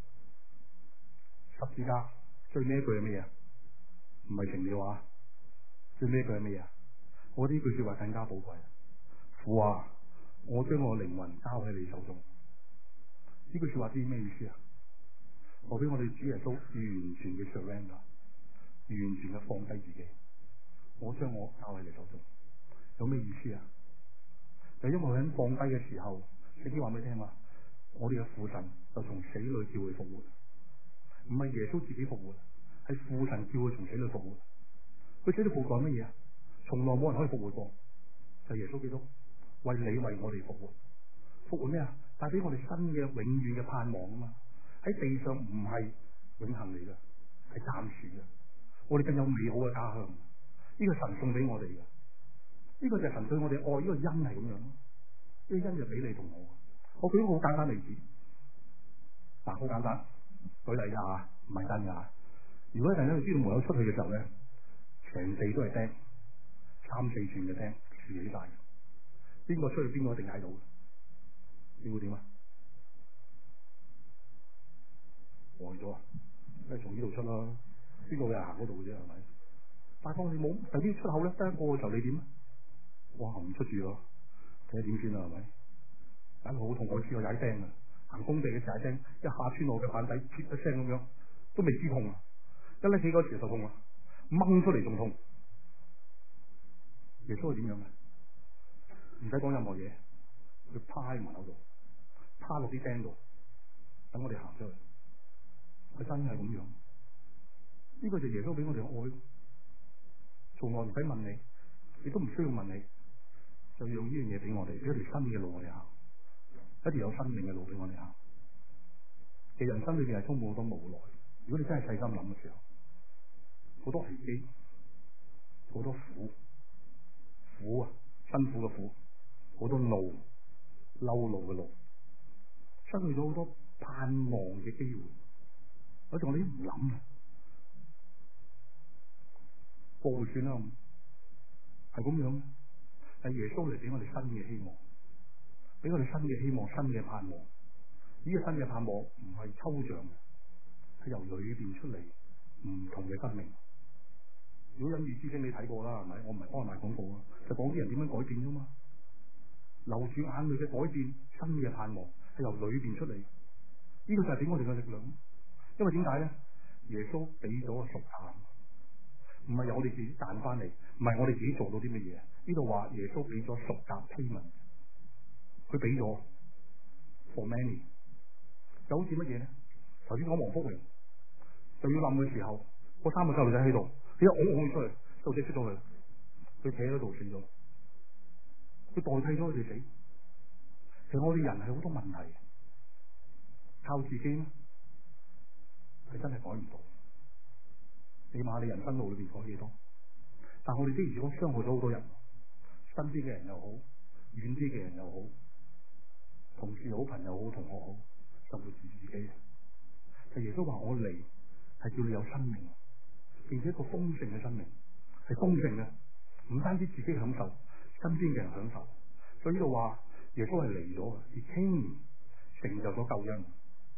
十字架最尾一句係乜嘢？唔係成了啊！最尾一句係乜嘢？我呢句說話更加寶貴。父啊，我將我靈魂交喺你手中。呢句說話知咩意思啊？我俾我哋主耶穌完全嘅 surrender， 完全嘅放低自己。我將我交喺你手中，有咩意思啊？就因為佢喺放低嘅時候，聖經話俾你聽嘛，我哋嘅父神就從死裏叫佢復活，唔係耶穌自己復活，係父神叫佢從死裏復活。佢死裏復活係乜嘢啊？從來冇人可以復活過，就係耶穌基督為你為我哋復活。復活咩啊？帶俾我哋新嘅永遠嘅盼望啊嘛！喺地上唔係永恆嚟嘅，係暫時嘅。我哋更有美好嘅家鄉。呢個神送俾我哋嘅，呢個就係神對我哋愛，呢個恩係咁樣。呢個恩就俾你同我。我舉一個好簡單例子，嗱，好簡單，舉例啊，唔係真噶。如果一陣間你知道門口出去嘅時候咧，成地都係釘，3-4寸嘅釘豎起晒，邊個出去邊個一定睇到嘅，你會點啊？呆咗啊！即係從呢度出啦，邊個會行嗰度嘅啫？係咪？但係當你冇第啲出口咧，得一個嘅時候，你點啊？哇，唔出住咯，睇下點算啦，係咪？梗係好痛，我知我踩釘啊，行工地嘅踩釘，一下穿我嘅板底，切一聲咁樣，都未知痛啊！一拎起嗰時就痛啊，掹出嚟仲痛。耶穌係點樣嘅？唔使講任何嘢，佢趴喺門口度，趴落啲釘度，等我哋行出去。佢真係咁樣。呢個就係耶穌俾我哋嘅愛。從來唔使問你，亦都唔需要問你，就用呢樣嘢俾我哋，俾一條新嘅路我哋行，一條有生命嘅路俾我哋行。其實人生裏邊係充滿好多無奈，如果你真係細心諗嘅時候，好多危機，好多苦啊，辛苦嘅苦，好多怒，嬲怒嘅怒， 失去咗好多盼望嘅機會，我哋唔諗啊，過會算啦，係咁樣。係耶穌嚟俾我哋新嘅希望，俾我哋新嘅希望、新嘅盼望。呢個新嘅盼望唔係抽象嘅，係由裏邊出嚟唔同嘅生命。如果隱喻之星你睇過啦，係咪？我唔係幫人賣廣告啊，就講啲人點樣改變啫嘛。流住眼淚嘅改變，新嘅盼望係由裏邊出嚟。呢個就係俾我哋嘅力量。因為點解咧？耶穌俾咗個贖價，唔係由我哋自己賺翻嚟，唔係我哋自己做到啲乜嘢。呢度話耶穌俾咗贖價 payment， 佢俾咗 for many， 就好似乜嘢咧？頭先講黃福榮就要冧嘅時候，嗰三個細路仔喺度，佢一拱佢出嚟，細路仔出咗去，佢企喺度死咗，佢代替咗佢哋死。其實我哋人係好多問題，靠自己咧係真係改唔到。起碼你人生路裏邊改幾多？但我哋的而且確傷害咗好多人，身邊嘅人又好，遠啲嘅人又好，同事好、朋友好、同學好，甚至自己。就耶穌話我嚟係叫你有生命，並且一個豐盛嘅生命，係豐盛嘅，唔單止自己享受，身邊嘅人享受。所以呢度話耶穌係嚟咗嘅，而傾成就咗救恩。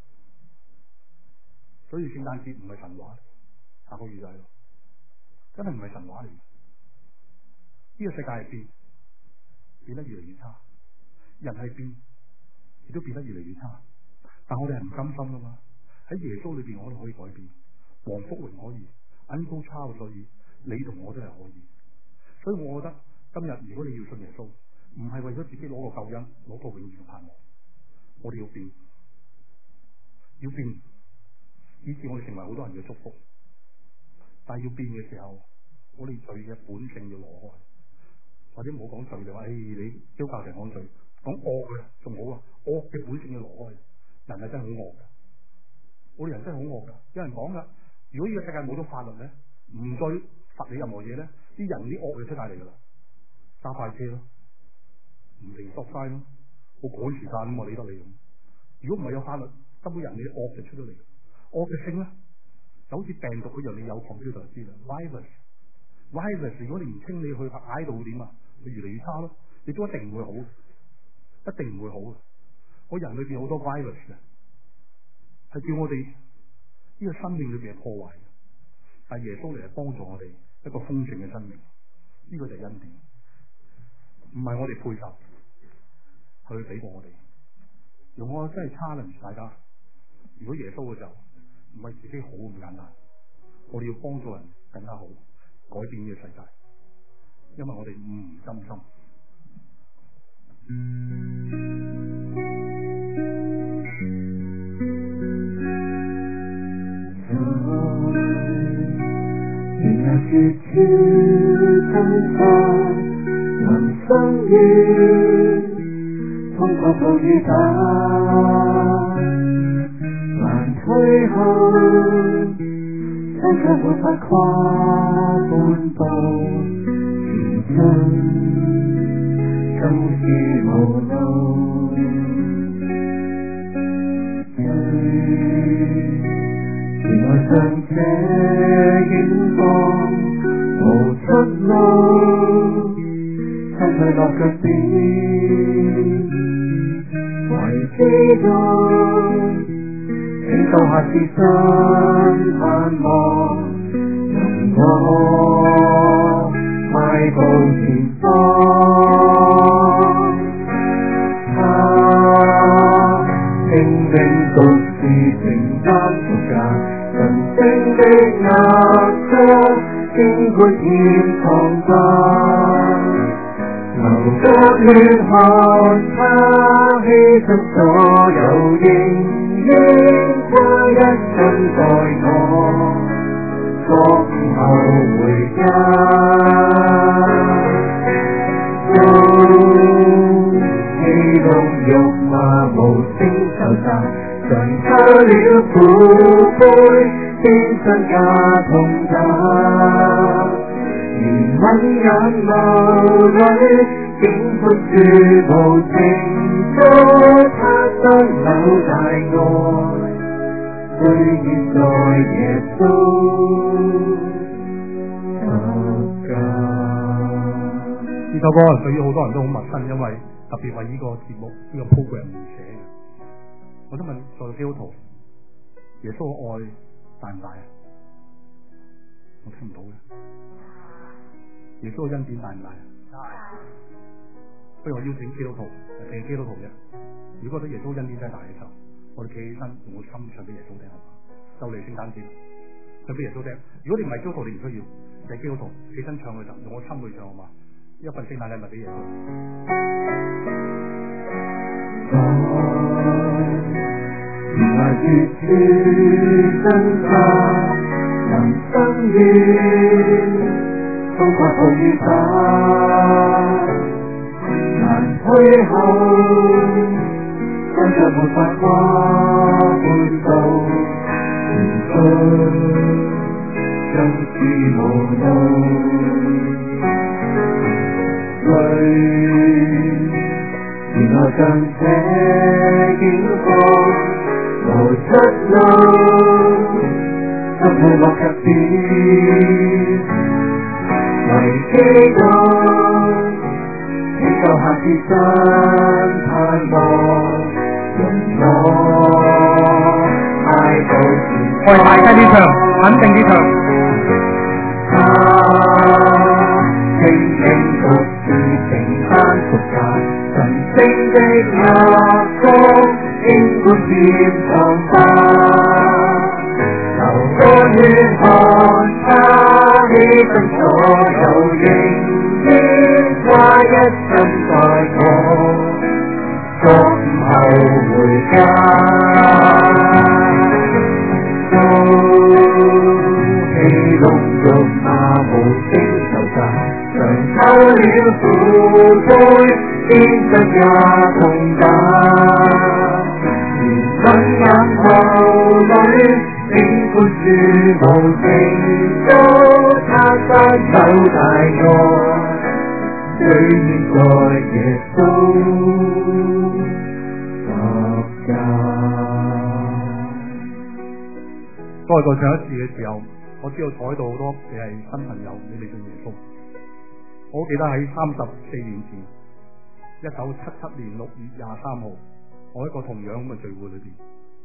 所以聖誕節唔係神話，下個月就係咯，真係唔係神話嚟。呢個世界係變得越嚟越差，人係變，亦都變得越嚟越差。但我哋係唔甘心噶嘛？喺耶穌裏邊，我哋可以改變。黃福榮可以 ，Uncle Charles 可以，你同我都係可以。所以我覺得今日如果你要信耶穌，唔係為咗自己攞個救恩，攞個永遠嘅盼望，我哋要變，要變，以致我哋成為好多人嘅祝福。但係要變嘅時候，我哋罪嘅本性要攞開。或者唔好講罪就話，你基督教成講罪，講惡嘅仲好啊，惡嘅本性要攞開。人係真係好惡嘅，我哋人真係好惡噶。有人講噶，如果呢個世界冇咗法律咧，唔再罰你任何嘢咧，啲人啲惡就出晒嚟噶啦，揸快車咯，唔停索晒咯，好趕時間咁我理得你咁。如果唔係有法律，根本人嘅惡就出咗嚟，惡嘅性咧就好似病毒一樣，你有 computer 就知啦 ，virus，如果你唔清理去排到點啊？佢越嚟越差咯，亦都一定唔會好，一定唔會好嘅。我人裏邊好多 virus 嘅，係叫我哋呢個生命裏邊係破壞嘅。但係耶穌嚟係幫助我哋一個豐盛嘅生命，呢個就係恩典，唔係我哋配合去俾過我哋。用我真係 challenge大家，如果耶穌嘅時候唔係自己好咁簡單，我哋要幫助人更加好，改變呢個世界。因為我哋唔甘心。原來是主真相能相遇，通過暴雨打難推後，山卻沒法跨半步。生是無路，原來像這景況無出路，親去落腳邊，為知道拯救下是新盼望，容我邁步前方，他拼命獨自承擔贖價，神聖的壓傷，經過天堂吧，流着血汗，他犧牲所有，仍應他一生待我。放後回家，氣動辱罵無聲受責，嘗透了苦杯，犧牲加痛打，憐憫眼眸裏，竟寬恕無情，做他得有大愛，最熱在耶穌得救。 呢首歌對於好多人都好陌生，因為特別為呢個節目呢個 program 而寫嘅。我想問在座基督徒，耶穌嘅愛大唔大啊？我聽唔到嘅。耶穌嘅恩典大唔大啊？大。不如我邀請基督徒，係基督徒啫。如果覺得耶穌恩典真係大嘅時候，我哋企起身用個心唱俾耶穌聽，好嘛？就嚟聖誕節，唱俾耶穌聽。如果你唔係基督徒，你唔需要，你係基督徒，起身唱嘅時候，用個心去唱，好嘛？一份聖誕禮物俾耶穌。 原來絕處真實能生遠，風刮暴雨打，難推後，跟着沒法跨半道，前進更是無路。原來像這景況無出路，心裏落入邊為基督，拯救下自身盼望，用我態度前我哋大聲啲唱，肯定啲唱。 輕輕獨自承擔獨大，神聖的亞光應觀天堂吧。流乾血汗，他犧牲所有仍然他一生愛我，作後回家。氣隆肉麻無聲受責，常偷了苦杯，變得也痛感。如昏眼後裏，竟寬恕無情都他不走大愛，最現在耶穌十架。 再唱一次嘅時候，我知道坐喺度好多你係新朋友，你哋信耶穌。我好記得喺34年前，1977年6月23號，我喺一個同樣咁嘅聚會裏邊，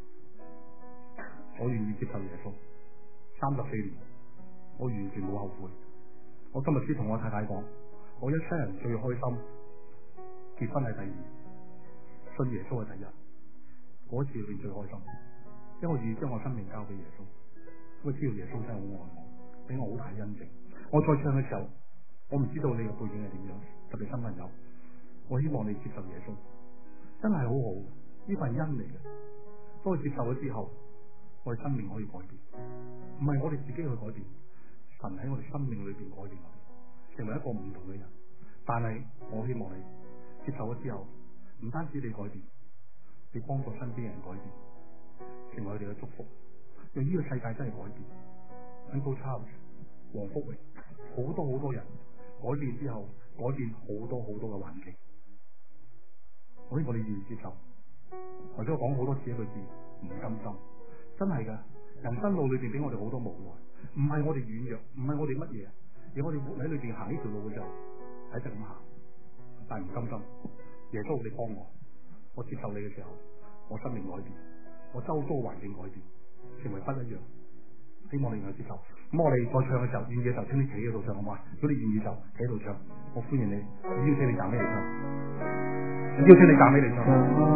我願意接受耶穌。34年，我完全冇後悔。我今日先同我太太講，我一生人最開心，結婚係第二，信耶穌係第一。嗰次裏邊最開心，因為我願意將我生命交俾耶穌。因為知道耶穌真係好愛我，俾我好大恩情。我再唱嘅時候，我唔知道你嘅背景係點樣，特別新朋友，我希望你接受耶穌，真係好好，呢份恩嚟嘅。當你接受咗之後，我哋生命可以改變，唔係我哋自己去改變，神喺我哋生命裏邊改變我哋，成為一個唔同嘅人。但係我希望你接受咗之後，唔單止你改變，你幫助身邊人改變，成為佢哋嘅祝福。讓呢個世界真係改變 ，Uncle Charles、黃福榮，好多人改變之後，改變好多嘅環境。我希望你願意接受。或者我講好多次一句字，唔甘心，真係噶。人生路裏邊俾我哋好多無奈，唔係我哋軟弱，唔係我哋乜嘢，而我哋活喺裏邊行呢條路嘅時候，喺度咁行，但係唔甘心。耶穌你幫我接受你嘅時候，我生命改變，我周遭環境改變。成為不一樣，希望你能夠接受。咁我哋再唱嘅時候，願意嘅時候，請你企喺度唱，好嘛？如果你願意就企喺度唱，我歡迎你，邀請你站起嚟唱，邀請你站起嚟唱。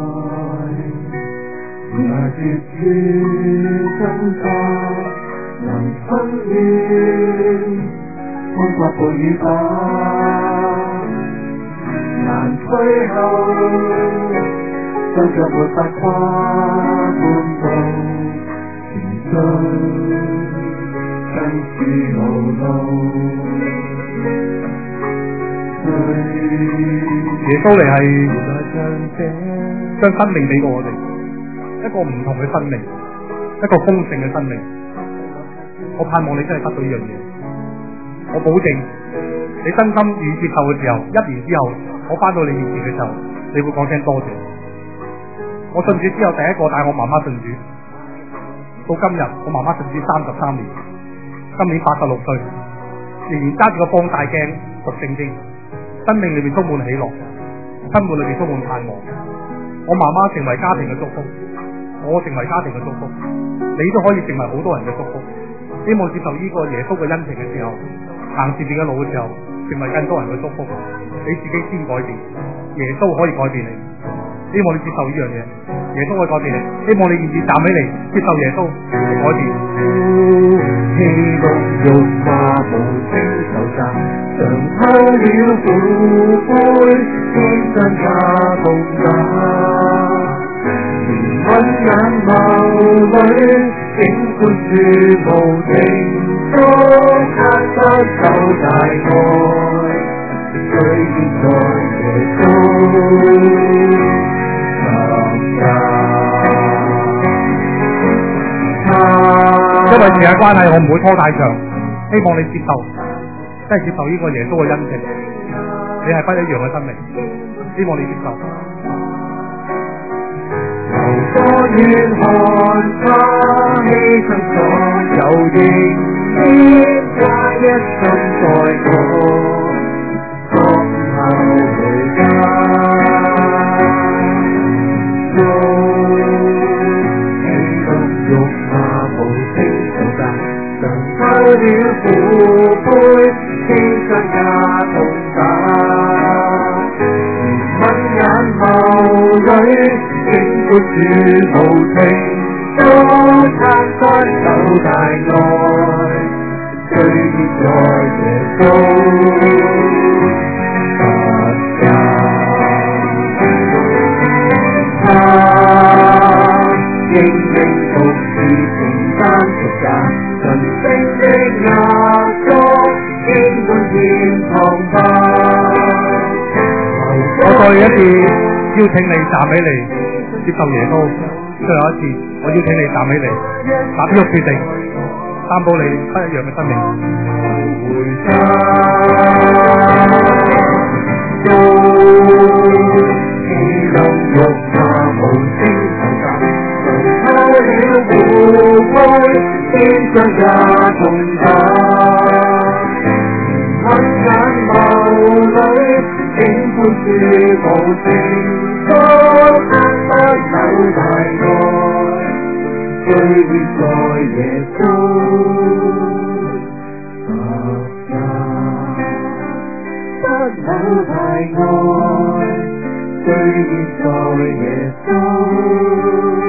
原來絕處真法能分遠，風刮暴雨打，難推後，將腳沒法跨半步。真是無路， 耶穌嚟係將生命俾過我哋，一個唔同嘅生命，一個豐盛嘅生命。我盼望你真係得到呢樣嘢，我保證你真心願意接受嘅時候，1年之後我翻到你面前嘅時候，你會講聲多謝。 我信主之後第一個帶我媽媽信主，到今日我媽媽信主33年，今年86歲，仍然揸住個放大鏡讀聖經，生命裏面充滿喜樂，生活裏面充滿盼望。我媽媽成為家庭嘅祝福，我成為家庭嘅祝福，你都可以成為好多人嘅祝福。希望接受呢個耶穌嘅恩情嘅時候，行前面嘅路嘅時候，成為更多人嘅祝福。你自己先改變，耶穌可以改變你。希望你接受呢樣嘢，耶穌可以改變你。希望你願意站起嚟接受耶穌改變。 希望欲化無聲受責，常偷了苦杯，天真也共打。憐憫眼眸裏，竟寬恕無情中，刻不走大愛，最熱在耶穌。 因為時間關係，我唔會拖太長，希望你接受，真係接受呢個耶穌嘅恩情。你係不一樣嘅生命，希望你接受。 多願看他犧牲所有應天加一生愛我，當後回家。偷了苦杯，犧牲也同打。憐憫眼眸裏，竟寬恕無情中，攤開手大愛，最熱在耶穌十架。他應應服侍承擔贖價。神聖的亞祝，經過天堂吧。 我再一次邀請你站起嚟接受耶穌，最後一次我邀請你站起嚟，立呢個決定，擔保你不一樣嘅生命。 回家，氣流欲下無聲受責，偷了苦杯，天上也同打。憐憫眼眸裏，竟寬恕無情中，攤不走大愛，最熱在耶穌十架。不走大愛，最熱在耶穌。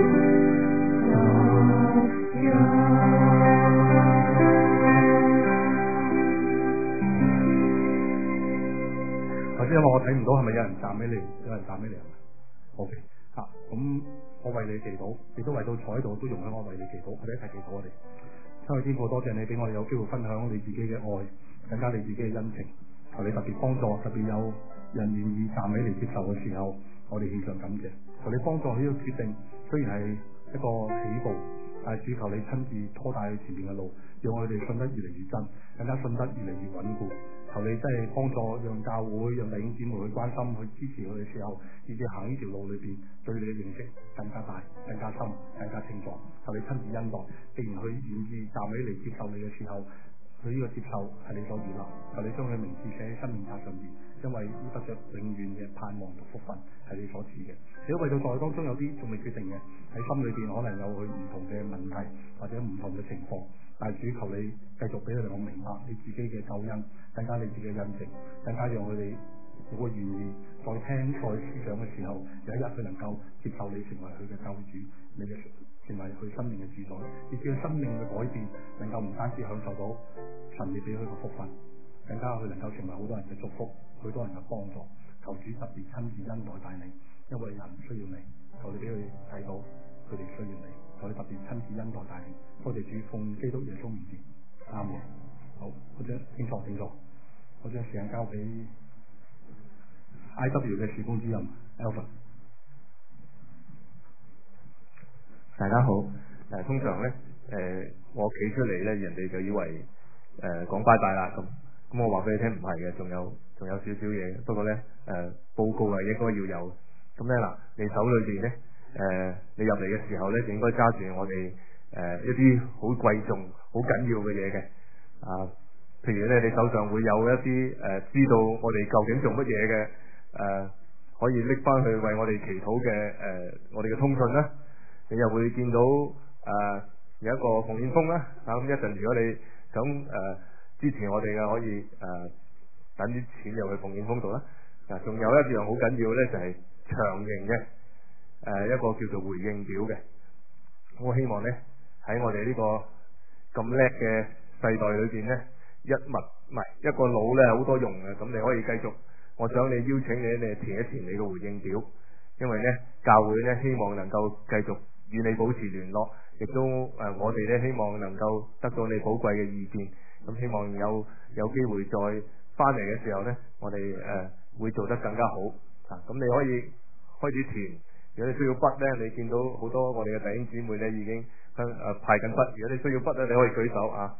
因為我睇唔到係咪有人站起嚟，有人站起嚟係咪 ？OK 嚇，咁我為你祈禱，亦都為到坐喺度都容許我為你祈禱，我哋一齊祈禱我哋。親愛天父，多謝你俾我哋有機會分享你自己嘅愛，更加你自己嘅恩情，求你特別幫助，特別有人願意站起嚟接受嘅時候，我哋獻上感謝。求你幫助呢個決定，雖然係一個起步，但係主求你親自拖帶佢前面嘅路，讓我哋信得越嚟越真，更加信得越嚟越穩固。求你真係幫助，讓教會、讓弟兄姊妹去關心、去支持佢嘅時候，以至行呢條路裏邊，對你嘅認識更加大、更加深、更加清楚。求你親自恩待。既然佢願意站起嚟接受你嘅時候，佢呢個接受係你所預立。求你將佢名字寫喺生命冊上面，因為呢得着永遠嘅盼望同福分係你所賜嘅。如果為到在當中有啲仲未決定嘅，喺心裏邊可能有佢唔同嘅問題或者唔同嘅情況。但主求你繼續俾佢哋我明白你自己嘅救恩，更加你自己嘅恩情，更加讓佢哋如果願意再聽再思想嘅時候，有一日佢能夠接受你成為佢嘅救主，你嘅成為佢生命嘅主宰，以至佢生命嘅改變能夠唔單止享受到神你俾佢嘅福分，更加佢能夠成為好多人嘅祝福，好多人嘅幫助。求主特別親自恩待帶領，因為人需要你，求你俾佢睇到佢哋需要你，求你特別親自恩待帶領。多謝主，奉基督耶穌名字，阿門。好，我將請坐，我將時間交俾 IW 嘅事工主任 Alvin。 大家好，通常咧，我企出嚟咧，人哋就以為講拜拜啦咁。咁我話俾你聽唔係嘅，仲有少少嘢。不過咧，報告係應該要有。咁咧嗱，你手裏邊咧你入嚟嘅時候呢，就應該揸住我哋一啲好貴重、好緊要嘅嘢嘅譬如呢，你手上會有一啲知道我哋究竟做乜嘢嘅可以拎翻去為我哋祈禱嘅我哋嘅通訊啦。你又會見到有一個奉獻封啦。咁一陣如果你想支持我哋嘅，可以等啲錢入去奉獻封度啦。仲有一樣好緊要呢，就係長形嘅一個叫做回應表嘅。我希望呢，喺我哋呢個咁叻嘅世代裏邊呢，一個腦呢好多用嘅，咁你可以繼續。我想你邀請你填一填你嘅回應表，因為呢教會呢希望能夠繼續與你保持聯絡，亦都我哋呢希望能夠得到你寶貴嘅意見。咁希望有機會再翻嚟嘅時候呢，我哋會做得更加好。咁你可以開始填。如果你需要筆呢，你見到好多我哋嘅弟兄姊妹呢已經派緊筆。如果你需要筆呢，你可以舉手啊。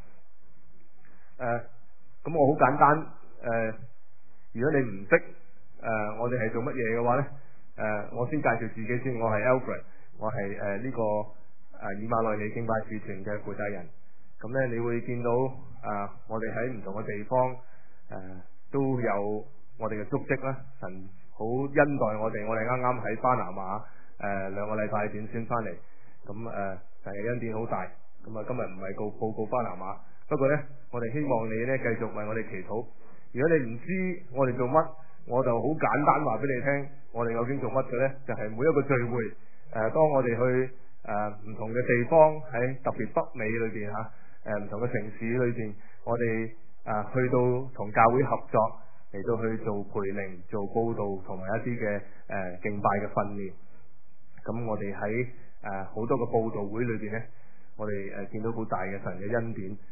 咁我好簡單如果你唔識我哋係做乜嘢嘅話呢，我先介紹自己先。我係 Alfred， 我係呢個以馬內利敬拜使團嘅負責人。咁呢，你會見到我哋喺唔同嘅地方都有我哋嘅足跡啦。神好恩待我哋啱啱喺巴拿馬2個禮拜短宣翻嚟。咁神嘅恩典好大。咁今日唔係報告巴拿馬，不過呢，我哋希望你呢繼續為我哋祈禱。如果你唔知我哋做乜，我就好簡單話俾你聽，我哋究竟做乜嘅呢？就係每一個聚會當我哋去唔同嘅地方，喺特別北美裏邊唔同嘅城市裏邊，我哋去到同教會合作嚟到去做培靈、做佈道同埋一啲嘅敬拜嘅訓練。咁我哋喺好多個佈道會裏邊呢，我哋見到好大嘅神嘅恩典。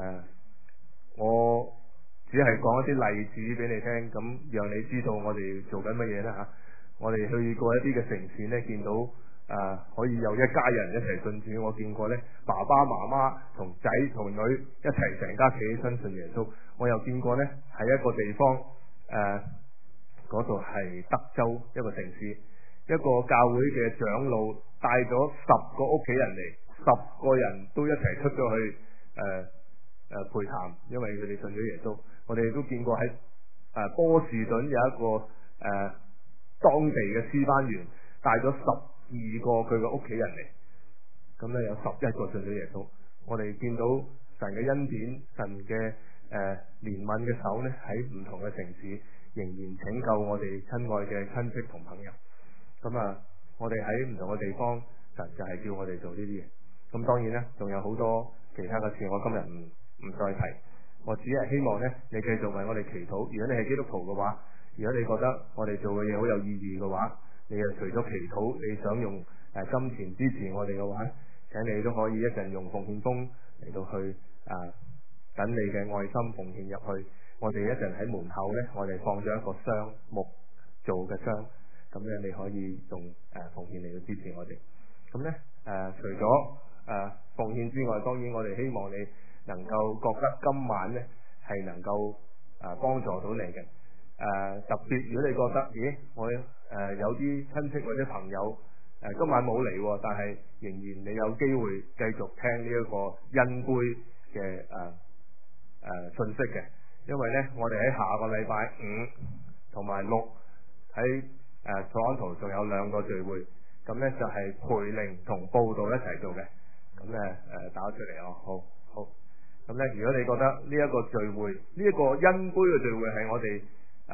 我只係講一啲例子俾你聽，咁讓你知道我哋做緊乜嘢啦。我哋去過一啲嘅城市呢，見到可以有一家人一齊信主。我見過呢，爸爸媽媽同仔同女一齊成家企起身信耶穌。我又見過呢，喺一個地方嗰度係德州一個城市，一個教會嘅長老帶咗10個屋企人嚟，10個人都一齊出咗去陪談，因為佢哋信咗耶穌。我哋都見過喺波士頓有一個當地嘅師班員帶咗12個佢嘅屋企人嚟，咁呢有11個信咗耶穌。我哋見到神嘅恩典、神嘅憐憫嘅手呢，喺唔同嘅城市仍然拯救我哋親愛嘅親戚同朋友。咁我哋喺唔同嘅地方，神就係叫我哋做呢啲嘢。咁當然呢，仲有好多其他嘅事，我今日唔再提。我只係希望呢，你繼續為我哋祈禱。如果你係基督徒嘅話，如果你覺得我哋做嘅嘢好有意義嘅話，你又除咗祈禱，你想用金錢支持我哋嘅話，請你都可以一陣用奉獻封嚟到去等你嘅愛心奉獻入去。我哋一陣喺門口呢，我哋放咗一個箱，木做嘅箱，咁樣你可以用奉獻嚟到支持我哋。咁呢，除咗奉獻之外，當然我哋希望你能夠覺得今晚呢係能夠幫助到你嘅。特別如果你覺得，咦，我有啲親戚或者朋友今晚冇嚟，但係仍然你有機會繼續聽呢一個恩杯嘅信息嘅。因為呢，我哋喺下個禮拜5同埋6喺Toronto仲有2個聚會，咁呢就係培靈同佈道一齊做嘅。咁打出嚟好。咁呢，如果你覺得呢一個聚會，呢一個恩杯嘅聚會係我哋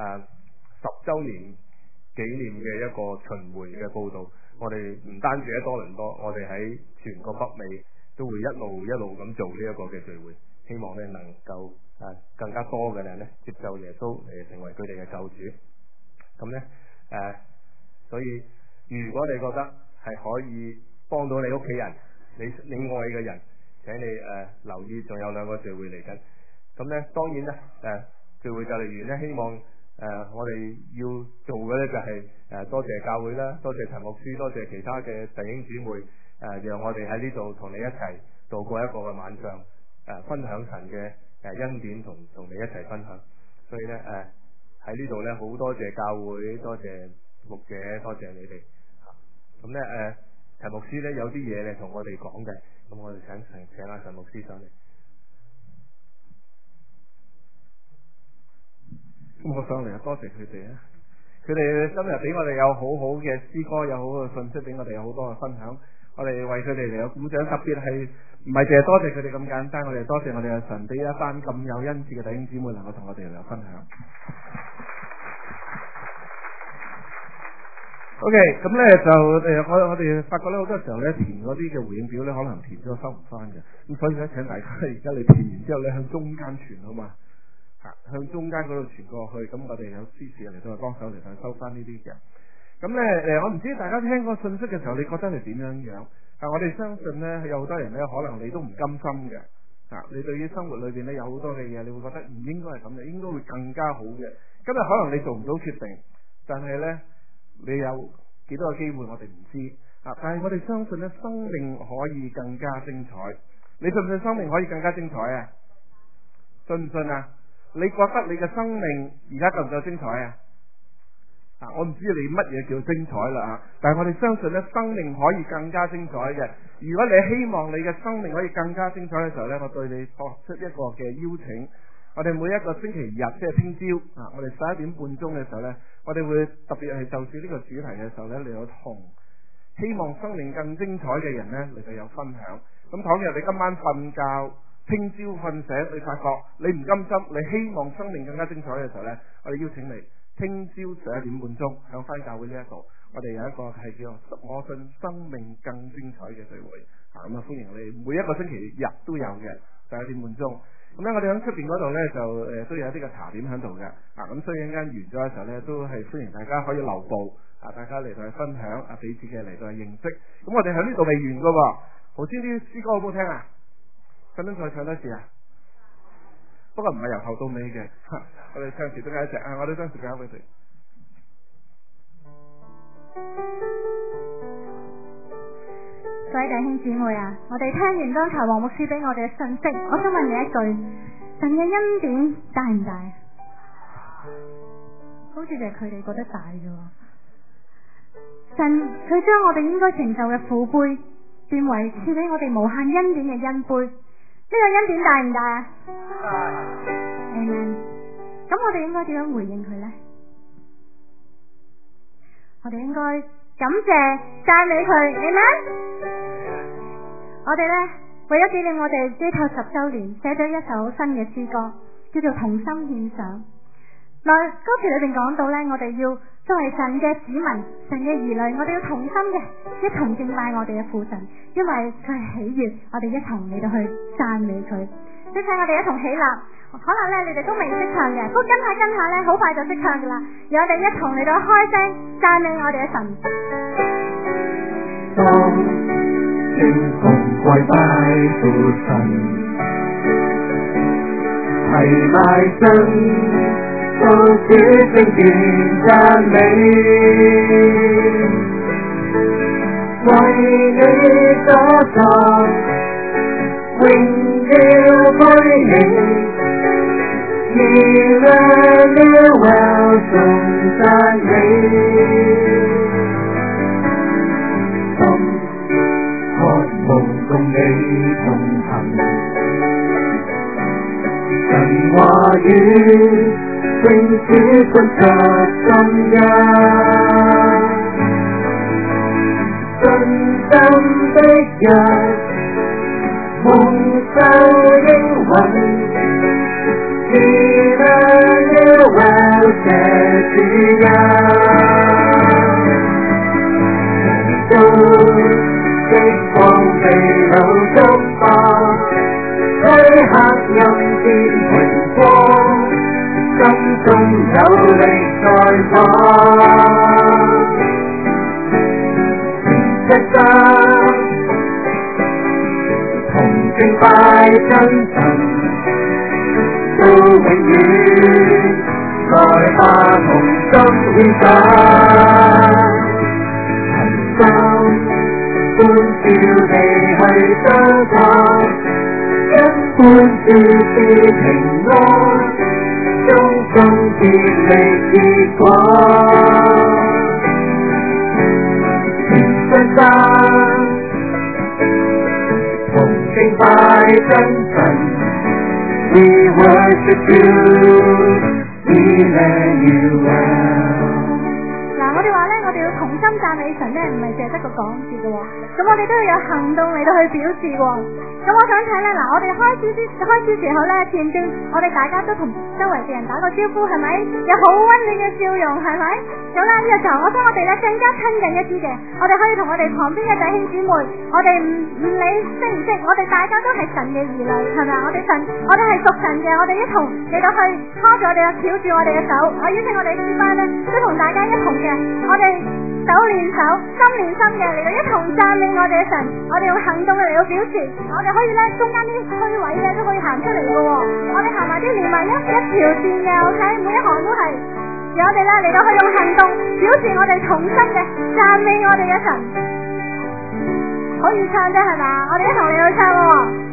10週年紀念嘅一個巡迴嘅佈道，我哋唔單止喺多倫多，我哋喺全個北美都會一路咁做呢一個嘅聚會，希望呢能夠更加多嘅人呢接受耶穌嚟成為佢哋嘅救主。咁呢，所以如果你覺得係可以幫到你屋企人，你愛嘅人，請你留意，仲有2個聚會嚟緊。咁呢，當然呢，聚會就嚟完呢，希望我哋要做嘅呢就係多謝教會啦，多謝陳牧師，多謝其他嘅弟兄姊妹，讓我哋喺呢度同你一齊度過一個嘅晚上，分享神嘅恩典，同你一齊分享。所以呢，喺呢度呢，好多謝教會，多謝牧者，多謝你哋。 咁咧陳牧師咧有啲嘢咧同我哋講嘅，咁我哋請阿陳牧師上嚟。 咁我上嚟啊，多謝佢哋啊！佢哋今日俾我哋有好好嘅詩歌，有好好嘅信息俾我哋，有好多嘅分享。我哋為佢哋嚟有鼓掌，特別係唔係淨係多謝佢哋咁簡單，我哋多謝我哋嘅神俾一班咁有恩賜嘅弟兄姊妹能夠同我哋嚟分享。OK， 咁咧就我哋發覺咧好多時候咧填嗰啲嘅回應表咧可能填咗收唔翻嘅，咁所以咧請大家而家你填完之後咧向中間傳好嘛。向中間嗰度傳過去，咁我哋有支持嚟到去幫手嚟到收翻呢啲嘅。咁咧我唔知大家聽個信息嘅時候，你覺得係點樣樣？我哋相信咧有好多人咧，可能你都唔甘心嘅。你對於生活裏邊咧有好多嘅嘢，你會覺得唔應該係咁嘅，應該會更加好嘅。今日可能你做唔到決定，但係咧你有幾多個機會我哋唔知。但係我哋相信咧，生命可以更加精彩。你信唔信生命可以更加精彩啊？信唔信啊？你覺得你嘅生命而家夠唔夠精彩啊？我唔知你乜嘢叫精彩啦，但係我哋相信咧，生命可以更加精彩嘅。如果你希望你嘅生命可以更加精彩嘅時候咧，我對你作出一個嘅邀請。我哋每一個星期日，即係聽朝我哋11點半鐘嘅時候咧，我哋會特別係就住呢個主題嘅時候咧，嚟到同希望生命更精彩嘅人咧嚟到有分享。咁倘若你今晚瞓覺，聽朝瞓醒，你發覺你唔甘心，你希望生命更加精彩嘅時候呢，我哋邀請你聽朝11點半鐘響翻教會呢一度，我哋有一個係叫我信生命更精彩嘅聚會，咁歡迎你每一個星期日都有嘅11點半鐘。咁咧我哋喺出邊嗰度呢，就都有一啲嘅茶點喺度嘅，咁所以一陣間完咗嘅時候呢，都係歡迎大家可以留步，大家嚟到去分享，彼此嘅嚟到去認識。咁我哋喺呢度未完噶喎，頭先啲詩歌好唔好聽啊？想唔想再唱多次啊？不過唔係由頭到尾嘅，我哋唱時都係一隻我哋將時間交俾佢。 各位弟兄姊妹啊，我哋聽完剛才黃牧師俾我哋嘅信息，我想問你一句：神嘅恩典大唔大？好似就係佢哋覺得大啫。神佢將我哋應該承受嘅苦杯，變為賜俾我哋無限恩典嘅恩杯。呢個恩典大唔大啊？Amen。咁我哋應該點樣回應佢呢？我哋應該感謝讚美佢，Amen。我哋呢，為咗紀念我哋機構10周年，寫咗一首新嘅詩歌，叫做《同心獻上》。嗱，歌詞裏邊講到呢，我哋要作為神嘅子民、神嘅兒女，我哋要同心嘅一同敬拜我哋嘅父神，因為佢係喜悅，我哋一同嚟到去讚美佢。即係我哋一同起立，可能呢，你哋都未識唱嘅，不過跟下呢，好快就識唱噶啦。而我哋一同嚟到開聲讚美我哋嘅神。 當天同跪拜父神，係邁進。到主聖殿讚美，為你所作，榮耀歸你 Emmanuel 頌讚你，心渴慕共你同行，神話語聖主進入心間，信心的人蒙受應允，Emmanuel 謝主恩，的光被流觸發，推黑暗變榮光。心中有力在跑，一生同敬拜真神，到永遠來吧同心獻上，齊心歡笑地去相交，一歡笑是平安。中心竭力結果，全身敬拜真神。We worship you, Emmanuel。 嗱，我哋話咧，我哋要同心讚美神咧，唔係淨係得個講字嘅喎，咁我哋都要有行動嚟到去表示喎。咁我想睇咧，嗱，我哋開始時候咧，前段我哋大家都同周圍嘅人打個招呼，係咪？有好溫暖嘅笑容，係咪？咁啦，呢個時候，我想我哋咧更加親近一啲嘅，我哋可以同我哋旁邊嘅弟兄姊妹，我哋唔理識唔識，我哋大家都係神嘅兒女，係咪啊？我哋係屬神嘅，我哋一同嚟到去拖住我哋嘅翹住我哋嘅手，我邀請我哋呢班咧都同大家一同嘅，我哋手連手，心連心嘅嚟到一同讚美我哋嘅神，我哋用行動嘅嚟到表示，我哋可以咧中間啲區位咧都可以行出嚟嘅喎，我哋行埋啲連埋一條線嘅 ，OK， 每一行都係，而我哋咧嚟到去用行動表示我哋同心嘅讚美我哋嘅神，好易唱啫係嘛？我哋一同嚟到唱喎。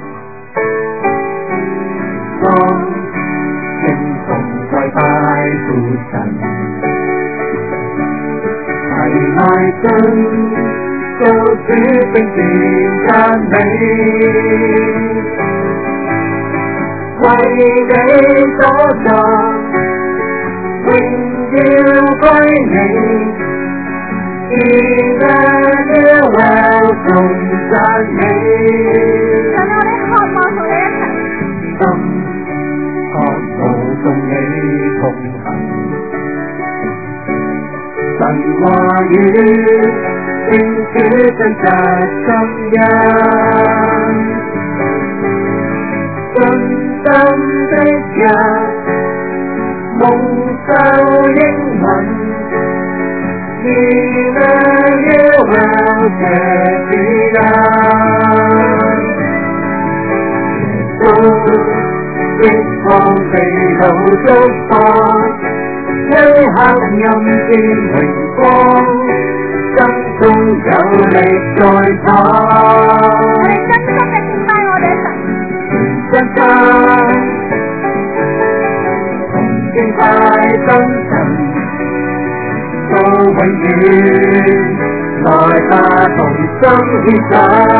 敬奉跪拜父神，齊來信做主聖善讚美，為你所作，榮耀歸你。Emmanuel 頌讚你。 神啊，我哋渴望同你一齊。 心渴慕共你同行，神話語正主真實心印，信心的人蒙受應允。Emmanuel 這主人，耶穌釋放地土祝福，一刻陰天榮光，心中有力再闖。 我哋真心嘅敬拜我哋嘅神， 真心同敬拜真神。到永遠，來吧同心獻上，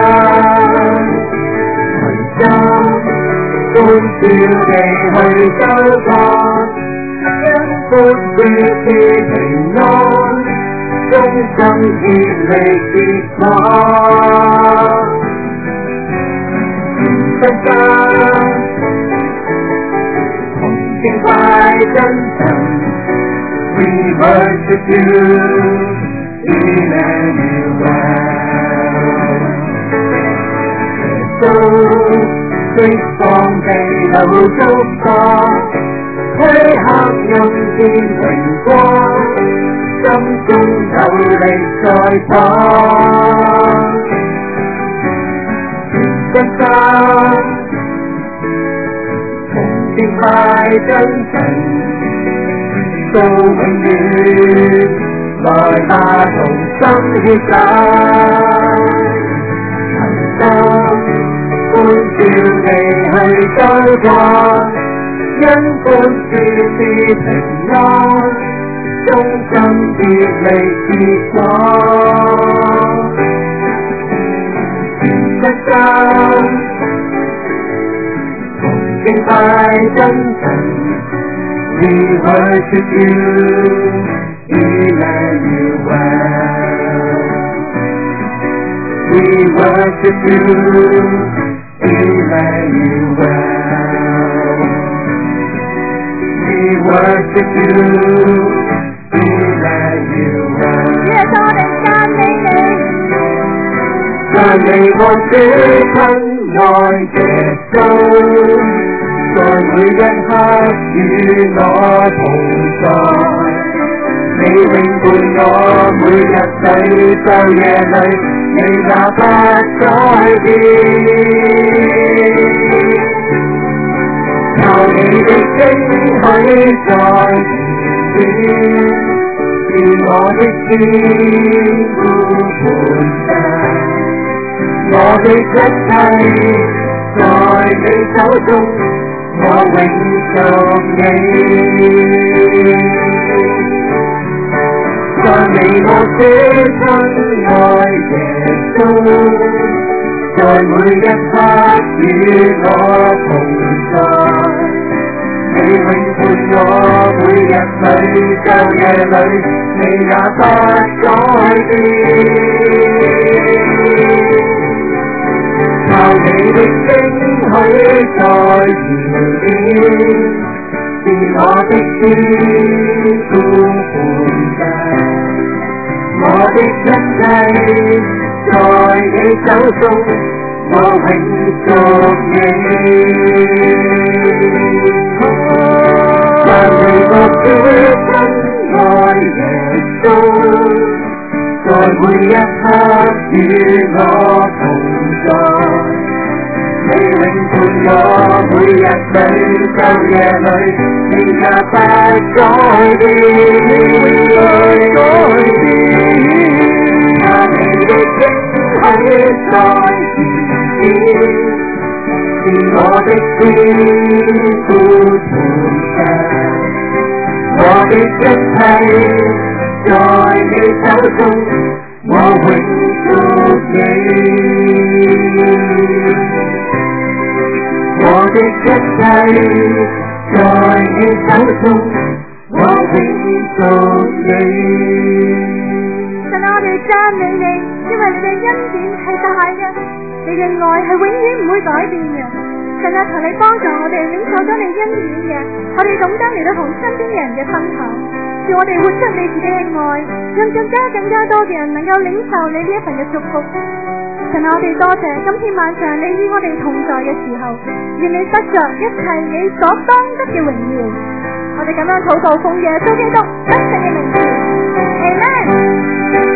齊心歡笑地去收割，因福主是平安，忠心竭力結果。真心同敬拜真神。We worship you, Emmanuel。耶穌釋放地流祝福，推黑暗變榮光，心中有力再闖。真心同敬拜真神。到永遠，來吧同心獻上，齊心歡笑地去收割，因歡笑是平安，忠心竭力結果。真心同敬拜真神。We worship you, Emmanuel. We worship you, Emmanuel. We worship you, Emmanuel. 主耶穌，我哋讚美你， 讚美我主親愛耶穌。在每一刻與我同在，你永伴我每日世晝夜裏，你也不改變。靠你的應許在前面，是我的堅固磐石，我的一切在你手中。我永屬你，讚美我主親愛耶穌， 在每一刻與我同在。你永伴我每日裏晝夜裏，你也不改變。靠你的應許在遙遠，是我的天呼喚着，我的一切在你手中，我永屬你。但為我的親愛耶穌，在每一刻與我同在。你永伴我每日裏晝夜裏，你也不改變，你永不改變。那你的應許在前面，是我的天呼喚着，我的一切在你手中，我永屬你。我的一切在你手中，我永屬你。 神啊，我哋讚美你，因為你嘅恩典係大嘅，你嘅愛係永遠唔會改變嘅。神啊，求你幫助我哋領受咗你恩典嘅，我哋懂得嚟到同身邊嘅人嘅分享，叫我哋活出你自己嘅愛，讓更加多嘅人能夠領受你呢一份嘅祝福。神啊，我哋多謝今天晚上你與我哋同在嘅時候，願你得着一切你所當得嘅榮耀。我哋咁樣禱告奉耶穌基督得勝嘅名字，阿們。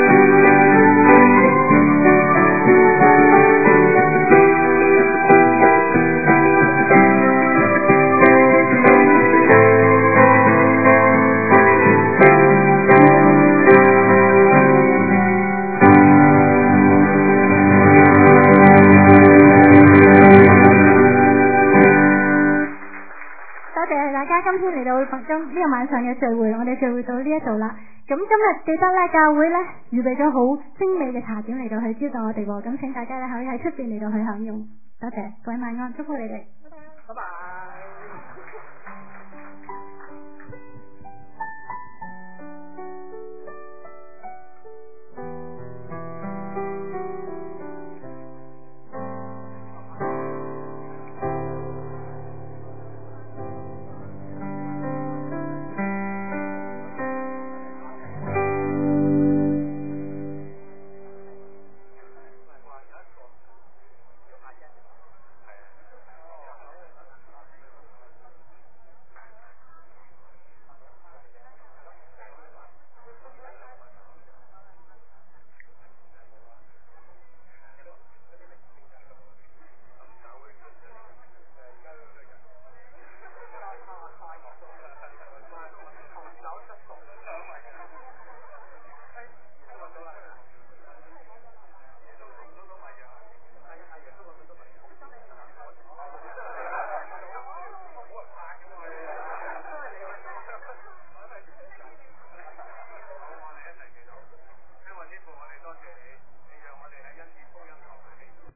今天嚟到呢個晚上嘅聚會，我哋聚會到呢一度啦。咁今日記得咧，教會咧預備咗好精美嘅茶點嚟到去招待我哋喎。咁請大家咧可以喺出邊嚟到去享用。多謝各位晚安，祝福你哋。拜拜。